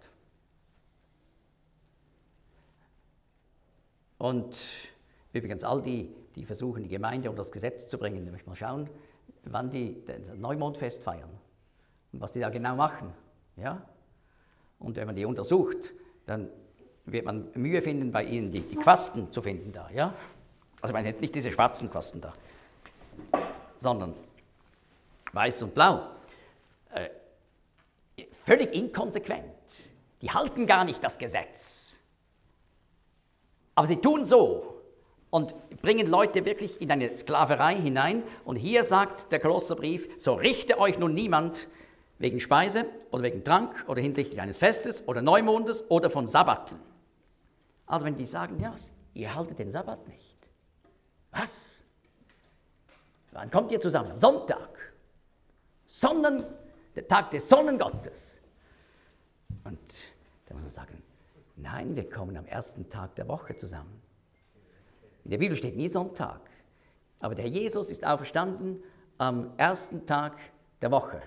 Und übrigens, all die, die versuchen, die Gemeinde unter das Gesetz zu bringen, nämlich mal schauen, wann die das Neumondfest feiern und was die da genau machen. Ja? Und wenn man die untersucht, dann wird man Mühe finden, bei ihnen die, die Quasten zu finden da. Ja? Also ich meine jetzt nicht diese schwarzen Quasten da, sondern weiß und blau. Äh, völlig inkonsequent. Die halten gar nicht das Gesetz. Aber sie tun so und bringen Leute wirklich in eine Sklaverei hinein. Und hier sagt der Kolosserbrief, so richte euch nun niemand wegen Speise oder wegen Trank oder hinsichtlich eines Festes oder Neumondes oder von Sabbaten. Also wenn die sagen, ja, ihr haltet den Sabbat nicht. Was? Wann kommt ihr zusammen? Am Sonntag. Sonnen, der Tag des Sonnengottes. Und da muss man sagen, nein, wir kommen am ersten Tag der Woche zusammen. In der Bibel steht nie Sonntag, aber der Jesus ist auferstanden am ersten Tag der Woche.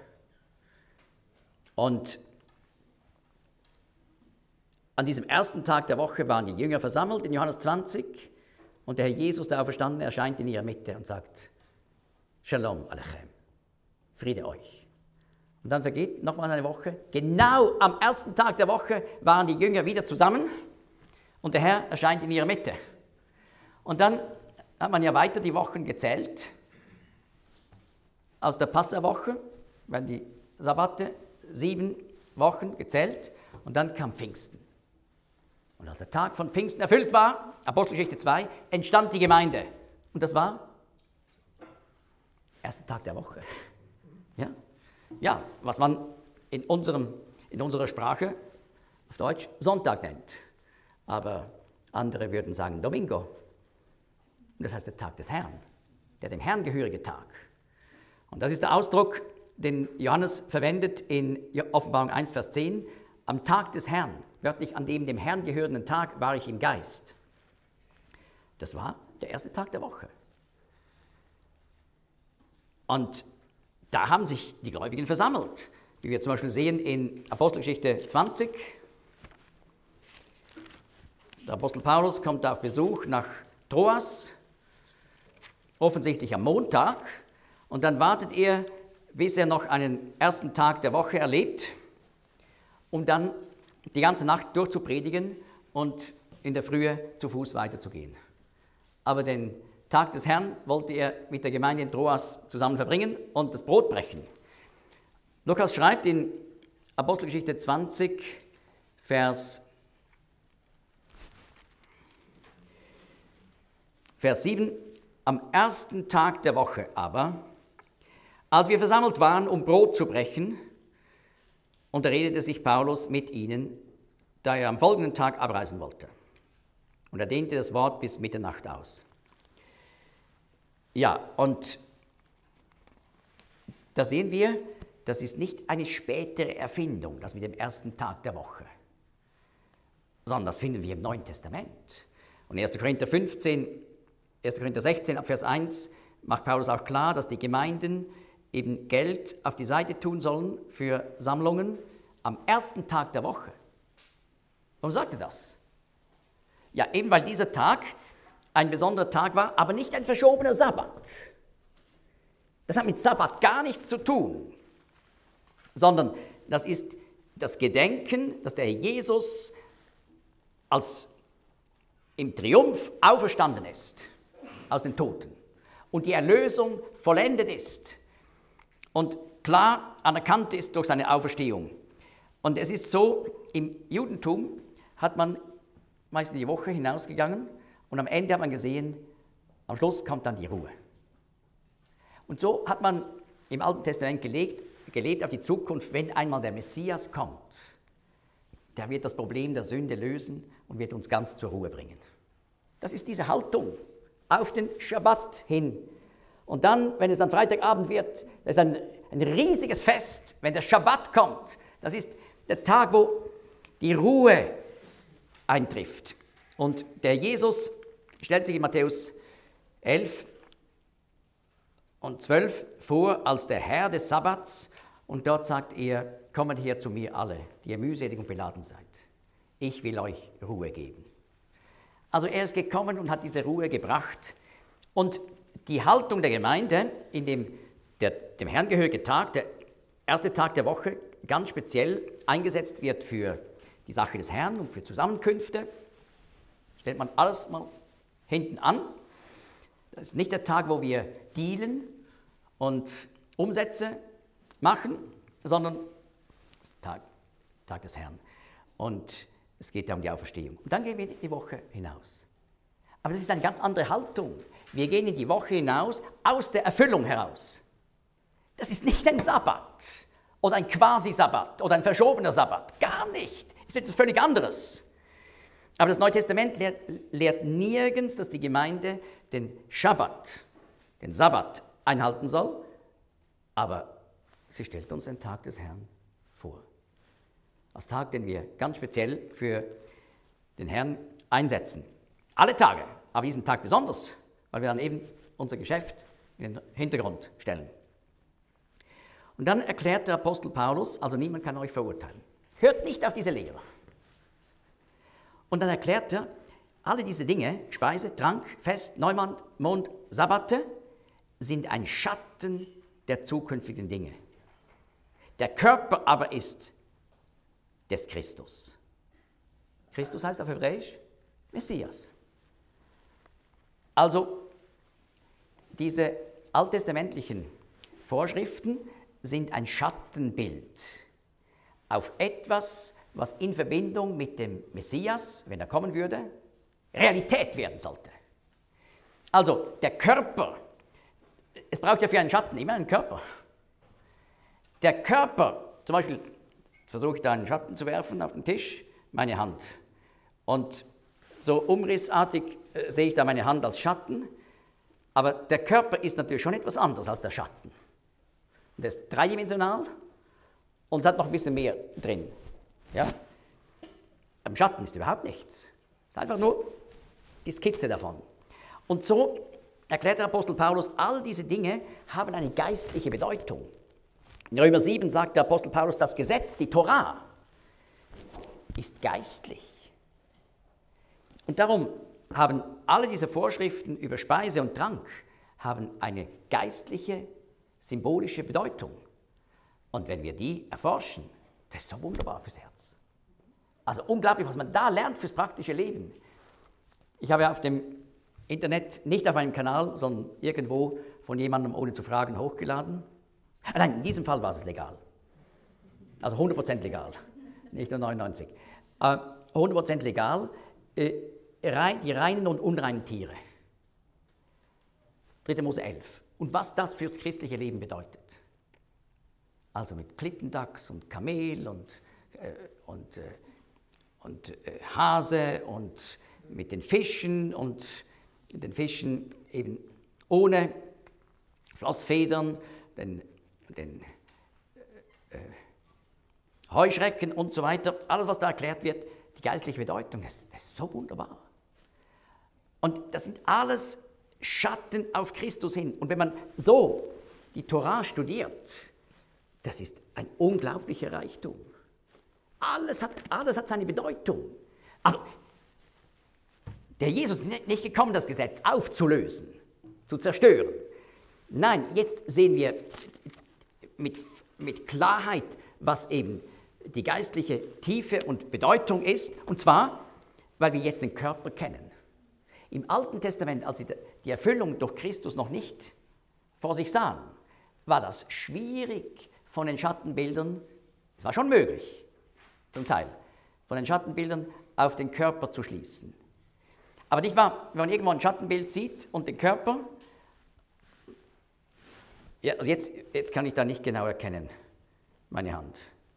Und an diesem ersten Tag der Woche waren die Jünger versammelt in Johannes zwanzig und der Herr Jesus, der Auferstandene, erscheint in ihrer Mitte und sagt, Shalom Alechem, Friede euch. Und dann vergeht nochmal eine Woche. Genau am ersten Tag der Woche waren die Jünger wieder zusammen und der Herr erscheint in ihrer Mitte. Und dann hat man ja weiter die Wochen gezählt. Aus der Passawoche werden die Sabbate sieben Wochen gezählt und dann kam Pfingsten. Und als der Tag von Pfingsten erfüllt war, Apostelgeschichte zwei, entstand die Gemeinde. Und das war der erste Tag der Woche. Ja, ja was man in, unserem, in unserer Sprache auf Deutsch Sonntag nennt. aber andere würden sagen Domingo. Und das heißt der Tag des Herrn, der dem Herrn gehörige Tag. Und das ist der Ausdruck, den Johannes verwendet in Offenbarung eins, Vers zehn. Am Tag des Herrn, wörtlich an dem dem Herrn gehörenden Tag, war ich im Geist. Das war der erste Tag der Woche. Und da haben sich die Gläubigen versammelt, wie wir zum Beispiel sehen in Apostelgeschichte zwanzig. Der Apostel Paulus kommt auf Besuch nach Troas, offensichtlich am Montag, und dann wartet er, bis er noch einen ersten Tag der Woche erlebt, um dann die ganze Nacht durchzupredigen und in der Frühe zu Fuß weiterzugehen. Aber den Tag des Herrn wollte er mit der Gemeinde in Troas zusammen verbringen und das Brot brechen. Lukas schreibt in Apostelgeschichte zwanzig, Vers, Vers sieben, am ersten Tag der Woche aber, als wir versammelt waren, um Brot zu brechen, unterredete sich Paulus mit ihnen, da er am folgenden Tag abreisen wollte. Und er dehnte das Wort bis Mitternacht aus. Ja, und da sehen wir, das ist nicht eine spätere Erfindung, das mit dem ersten Tag der Woche, sondern das finden wir im Neuen Testament. Und erster Korinther fünfzehn, erster Korinther sechzehn, ab Vers eins macht Paulus auch klar, dass die Gemeinden eben Geld auf die Seite tun sollen für Sammlungen am ersten Tag der Woche. Warum sagt er das? Ja, eben weil dieser Tag ein besonderer Tag war, aber nicht ein verschobener Sabbat. Das hat mit Sabbat gar nichts zu tun, sondern das ist das Gedenken, dass der Jesus als im Triumph auferstanden ist aus den Toten und die Erlösung vollendet ist und klar anerkannt ist durch seine Auferstehung. Und es ist so, im Judentum hat man meist die Woche hinausgegangen und am Ende hat man gesehen, am Schluss kommt dann die Ruhe. Und so hat man im Alten Testament gelebt, gelebt auf die Zukunft, wenn einmal der Messias kommt. Der wird das Problem der Sünde lösen und wird uns ganz zur Ruhe bringen. Das ist diese Haltung auf den Schabbat hin. Und dann, wenn es dann Freitagabend wird, das ist ein, ein riesiges Fest, wenn der Schabbat kommt. Das ist der Tag, wo die Ruhe eintrifft. Und der Jesus stellt sich in Matthäus elf und zwölf vor als der Herr des Sabbats. Und dort sagt er, kommet her zu mir alle, die ihr mühselig und beladen seid. Ich will euch Ruhe geben. Also er ist gekommen und hat diese Ruhe gebracht. Und die Haltung der Gemeinde, in dem der, dem Herrn gehörige Tag, der erste Tag der Woche, ganz speziell eingesetzt wird für die Sache des Herrn und für Zusammenkünfte, stellt man alles mal hinten an. Das ist nicht der Tag, wo wir dealen und Umsätze machen, sondern das ist der Tag, Tag des Herrn. Und es geht ja um die Auferstehung. Und dann gehen wir in die Woche hinaus. Aber das ist eine ganz andere Haltung. Wir gehen in die Woche hinaus aus der Erfüllung heraus. Das ist nicht ein Sabbat oder ein Quasi-Sabbat oder ein verschobener Sabbat. Gar nicht. Es ist etwas völlig anderes. Aber das Neue Testament lehrt, lehrt nirgends, dass die Gemeinde den Schabbat, den Sabbat einhalten soll, aber sie stellt uns den Tag des Herrn vor. Als Tag, den wir ganz speziell für den Herrn einsetzen. Alle Tage, aber diesen Tag besonders, weil wir dann eben unser Geschäft in den Hintergrund stellen. Und dann erklärt der Apostel Paulus, also niemand kann euch verurteilen. Hört nicht auf diese Lehrer. Und dann erklärt er, alle diese Dinge, Speise, Trank, Fest, Neumond, Mond, Sabbate, sind ein Schatten der zukünftigen Dinge. Der Körper aber ist des Christus. Christus heißt auf Hebräisch Messias. Also diese alttestamentlichen Vorschriften sind ein Schattenbild auf etwas, was in Verbindung mit dem Messias, wenn er kommen würde, Realität werden sollte. Also der Körper, es braucht ja für einen Schatten immer einen Körper. Der Körper, zum Beispiel versuche ich da einen Schatten zu werfen auf den Tisch, meine Hand. Und so umrissartig äh, sehe ich da meine Hand als Schatten, aber der Körper ist natürlich schon etwas anderes als der Schatten. Und der ist dreidimensional und es hat noch ein bisschen mehr drin. Ja? Am Schatten ist überhaupt nichts. Es ist einfach nur die Skizze davon. Und so erklärt der Apostel Paulus, all diese Dinge haben eine geistliche Bedeutung. In Römer sieben sagt der Apostel Paulus, das Gesetz, die Torah, ist geistlich. Und darum haben alle diese Vorschriften über Speise und Trank haben eine geistliche, symbolische Bedeutung. Und wenn wir die erforschen, das ist so wunderbar fürs Herz. Also unglaublich, was man da lernt fürs praktische Leben. Ich habe auf dem Internet, nicht auf einem Kanal, sondern irgendwo von jemandem ohne zu fragen hochgeladen. Nein, in diesem Fall war es legal. Also hundert Prozent legal, nicht nur neunundneunzig. Äh, hundert Prozent legal, äh, die reinen und unreinen Tiere. dritter Mose elf. Und was das fürs christliche Leben bedeutet. Also mit Klittendachs und Kamel und, äh, und, äh, und äh, Hase und mit den Fischen und den Fischen eben ohne Flossfedern, den, den äh, Heuschrecken und so weiter. Alles, was da erklärt wird, die geistliche Bedeutung, das, das ist so wunderbar. Und das sind alles Schatten auf Christus hin. Und wenn man so die Torah studiert, das ist ein unglaublicher Reichtum. Alles hat, alles hat seine Bedeutung. Also, der Jesus ist nicht gekommen, das Gesetz aufzulösen, zu zerstören. Nein, jetzt sehen wir mit, mit Klarheit, was eben die geistliche Tiefe und Bedeutung ist. Und zwar, weil wir jetzt den Körper kennen. Im Alten Testament, als sie die Erfüllung durch Christus noch nicht vor sich sahen, war das schwierig von den Schattenbildern, es war schon möglich, zum Teil, von den Schattenbildern auf den Körper zu schließen. Aber nicht wahr, wenn man irgendwo ein Schattenbild sieht und den Körper, ja, jetzt, jetzt kann ich da nicht genau erkennen, meine Hand.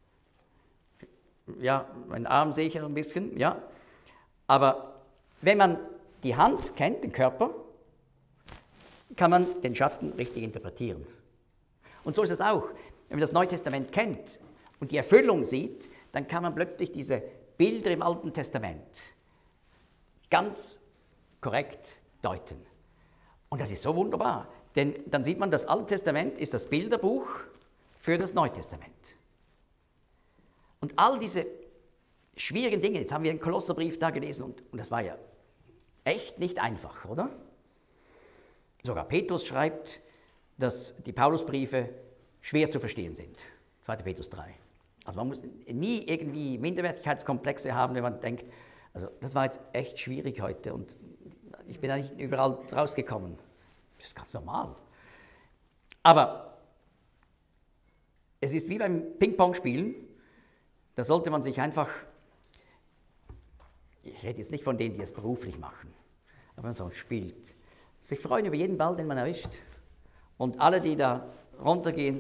Ja, meinen Arm sehe ich ein bisschen, ja. Aber wenn man die Hand kennt, den Körper, kann man den Schatten richtig interpretieren. Und so ist es auch, wenn man das Neue Testament kennt und die Erfüllung sieht, dann kann man plötzlich diese Bilder im Alten Testament ganz korrekt deuten. Und das ist so wunderbar, denn dann sieht man, das Alte Testament ist das Bilderbuch für das Neue Testament. Und all diese schwierigen Dinge, jetzt haben wir den Kolosserbrief da gelesen und, und das war ja echt nicht einfach, oder? Sogar Petrus schreibt, dass die Paulusbriefe schwer zu verstehen sind. zweiter Petrus drei. Also man muss nie irgendwie Minderwertigkeitskomplexe haben, wenn man denkt, also das war jetzt echt schwierig heute und ich bin da nicht überall rausgekommen. Das ist ganz normal. Aber es ist wie beim Ping-Pong-Spielen, da sollte man sich einfach, ich rede jetzt nicht von denen, die es beruflich machen, aber wenn man so spielt, sich freuen über jeden Ball, den man erwischt. Und alle, die da runtergehen,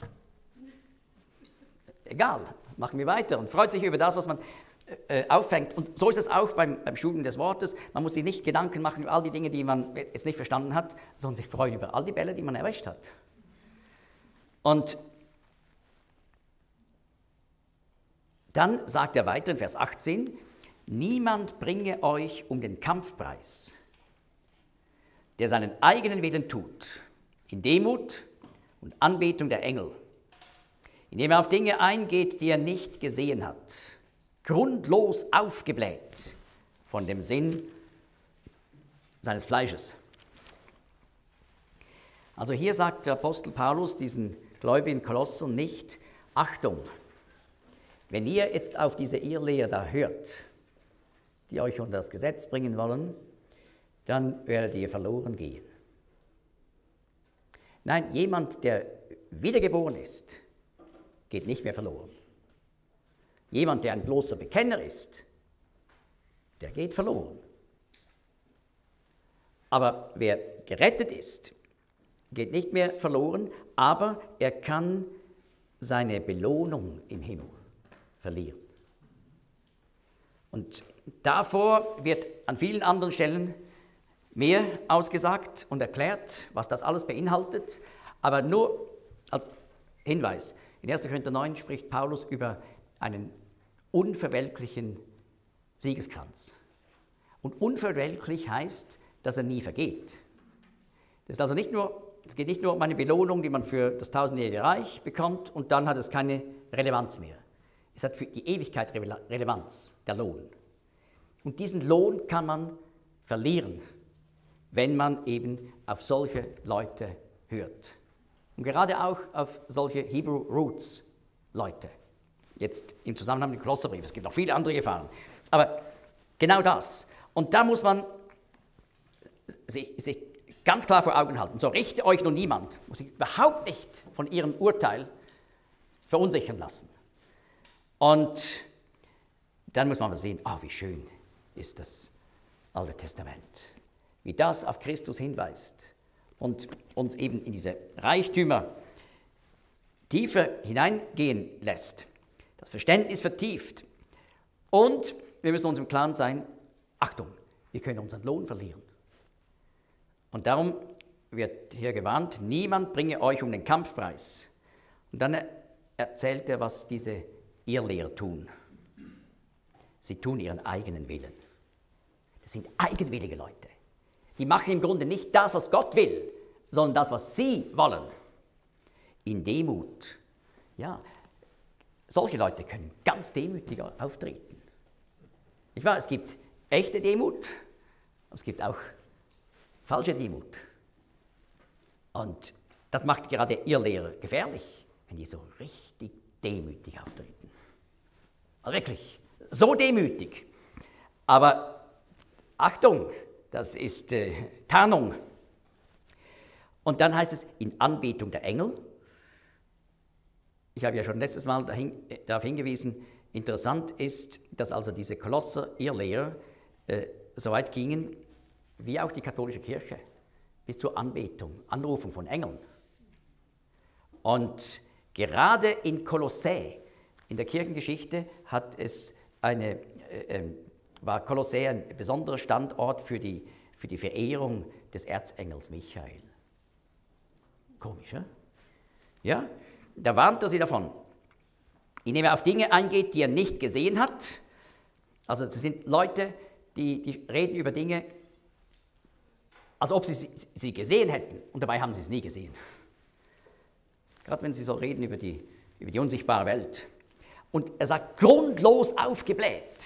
egal, machen wir weiter und freut sich über das, was man äh, auffängt. Und so ist es auch beim, beim Studium des Wortes. Man muss sich nicht Gedanken machen über all die Dinge, die man jetzt nicht verstanden hat, sondern sich freuen über all die Bälle, die man erwischt hat. Und dann sagt er weiter in Vers achtzehn, niemand bringe euch um den Kampfpreis, der seinen eigenen Willen tut, in Demut und Anbetung der Engel, indem er auf Dinge eingeht, die er nicht gesehen hat, grundlos aufgebläht von dem Sinn seines Fleisches. Also hier sagt der Apostel Paulus diesen gläubigen Kolossern nicht, Achtung, wenn ihr jetzt auf diese Irrlehrer da hört, die euch unter das Gesetz bringen wollen, dann werdet ihr verloren gehen. Nein, jemand, der wiedergeboren ist, geht nicht mehr verloren. Jemand, der ein bloßer Bekenner ist, der geht verloren. Aber wer gerettet ist, geht nicht mehr verloren, aber er kann seine Belohnung im Himmel verlieren. Und davor wird an vielen anderen Stellen mehr ausgesagt und erklärt, was das alles beinhaltet. Aber nur als Hinweis, in erster Korinther neun spricht Paulus über einen unverwelklichen Siegeskranz. Und unverwelklich heißt, dass er nie vergeht. Das ist also nicht nur, es geht nicht nur um eine Belohnung, die man für das tausendjährige Reich bekommt und dann hat es keine Relevanz mehr. Es hat für die Ewigkeit Relevanz, der Lohn. Und diesen Lohn kann man verlieren, wenn man eben auf solche Leute hört. Und gerade auch auf solche Hebrew Roots Leute. Jetzt im Zusammenhang mit dem Kolosserbrief, es gibt noch viele andere Gefahren. Aber genau das. Und da muss man sich, sich ganz klar vor Augen halten. So richte euch nun niemand, muss sich überhaupt nicht von ihrem Urteil verunsichern lassen. Und dann muss man mal sehen, ah, wie schön ist das Alte Testament, wie das auf Christus hinweist und uns eben in diese Reichtümer tiefer hineingehen lässt, das Verständnis vertieft. Und wir müssen uns im Klaren sein, Achtung, wir können unseren Lohn verlieren. Und darum wird hier gewarnt, niemand bringe euch um den Kampfpreis. Und dann erzählt er, was diese Irrlehrer tun. Sie tun ihren eigenen Willen. Das sind eigenwillige Leute. Die machen im Grunde nicht das, was Gott will, sondern das, was sie wollen. In Demut. Ja, solche Leute können ganz demütig auftreten. Nicht wahr? Es gibt echte Demut, aber es gibt auch falsche Demut. Und das macht gerade Irrlehrer gefährlich, wenn die so richtig demütig auftreten. Also wirklich, so demütig. Aber Achtung, das ist äh, Tarnung. Und dann heißt es in Anbetung der Engel. Ich habe ja schon letztes Mal dahin, äh, darauf hingewiesen, interessant ist, dass also diese Kolosser-Irrlehrer äh, so weit gingen, wie auch die katholische Kirche, bis zur Anbetung, Anrufung von Engeln. Und gerade in Kolossä, in der Kirchengeschichte, hat es eine, äh, war Kolossä ein besonderer Standort für die, für die Verehrung des Erzengels Michael. Komisch, ja? Ja, da warnt er sie davon, indem er auf Dinge eingeht, die er nicht gesehen hat. Also es sind Leute, die, die reden über Dinge, als ob sie sie gesehen hätten, und dabei haben sie es nie gesehen. Gerade wenn sie so reden über die, über die unsichtbare Welt. Und er sagt, grundlos aufgebläht.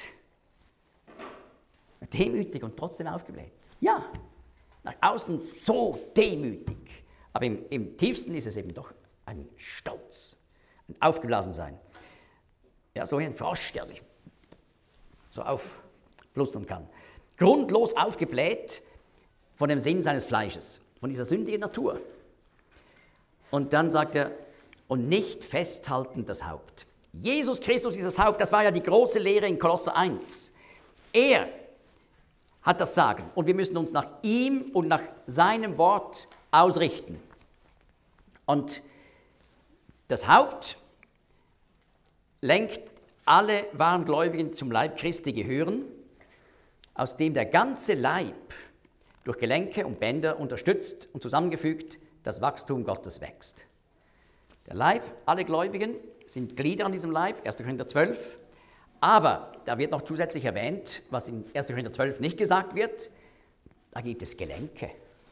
Demütig und trotzdem aufgebläht. Ja, nach außen so demütig. Aber im, im tiefsten ist es eben doch ein Stolz, ein Aufgeblasensein. Ja, so wie ein Frosch, der sich so aufplustern kann. Grundlos aufgebläht von dem Sinn seines Fleisches, von dieser sündigen Natur. Und dann sagt er, und nicht festhalten das Haupt. Jesus Christus ist das Haupt, das war ja die große Lehre in Kolosser eins. Er hat das Sagen und wir müssen uns nach ihm und nach seinem Wort ausrichten. Und das Haupt lenkt alle wahren Gläubigen zum Leib Christi gehören, aus dem der ganze Leib durch Gelenke und Bänder unterstützt und zusammengefügt das Wachstum Gottes wächst. Der Leib, alle Gläubigen sind Glieder an diesem Leib, erster Korinther zwölf, aber da wird noch zusätzlich erwähnt, was in erster Korinther zwölf nicht gesagt wird, da gibt es Gelenke.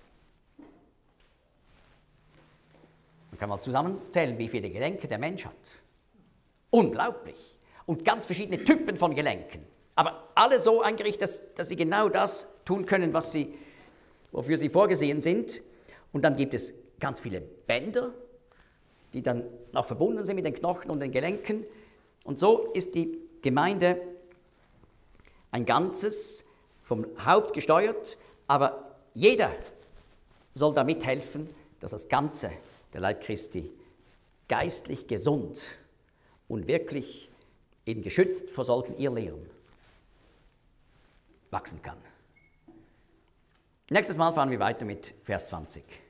Man kann mal zusammenzählen, wie viele Gelenke der Mensch hat. Unglaublich. Und ganz verschiedene Typen von Gelenken. Aber alle so eingerichtet, dass, dass sie genau das tun können, was sie, wofür sie vorgesehen sind. Und dann gibt es ganz viele Bänder, die dann noch verbunden sind mit den Knochen und den Gelenken. Und so ist die Gemeinde ein Ganzes, vom Haupt gesteuert, aber jeder soll da mithelfen, dass das Ganze, der Leib Christi, geistlich gesund und wirklich eben geschützt vor solchen Irrlehren wachsen kann. Nächstes Mal fahren wir weiter mit Vers zwanzig.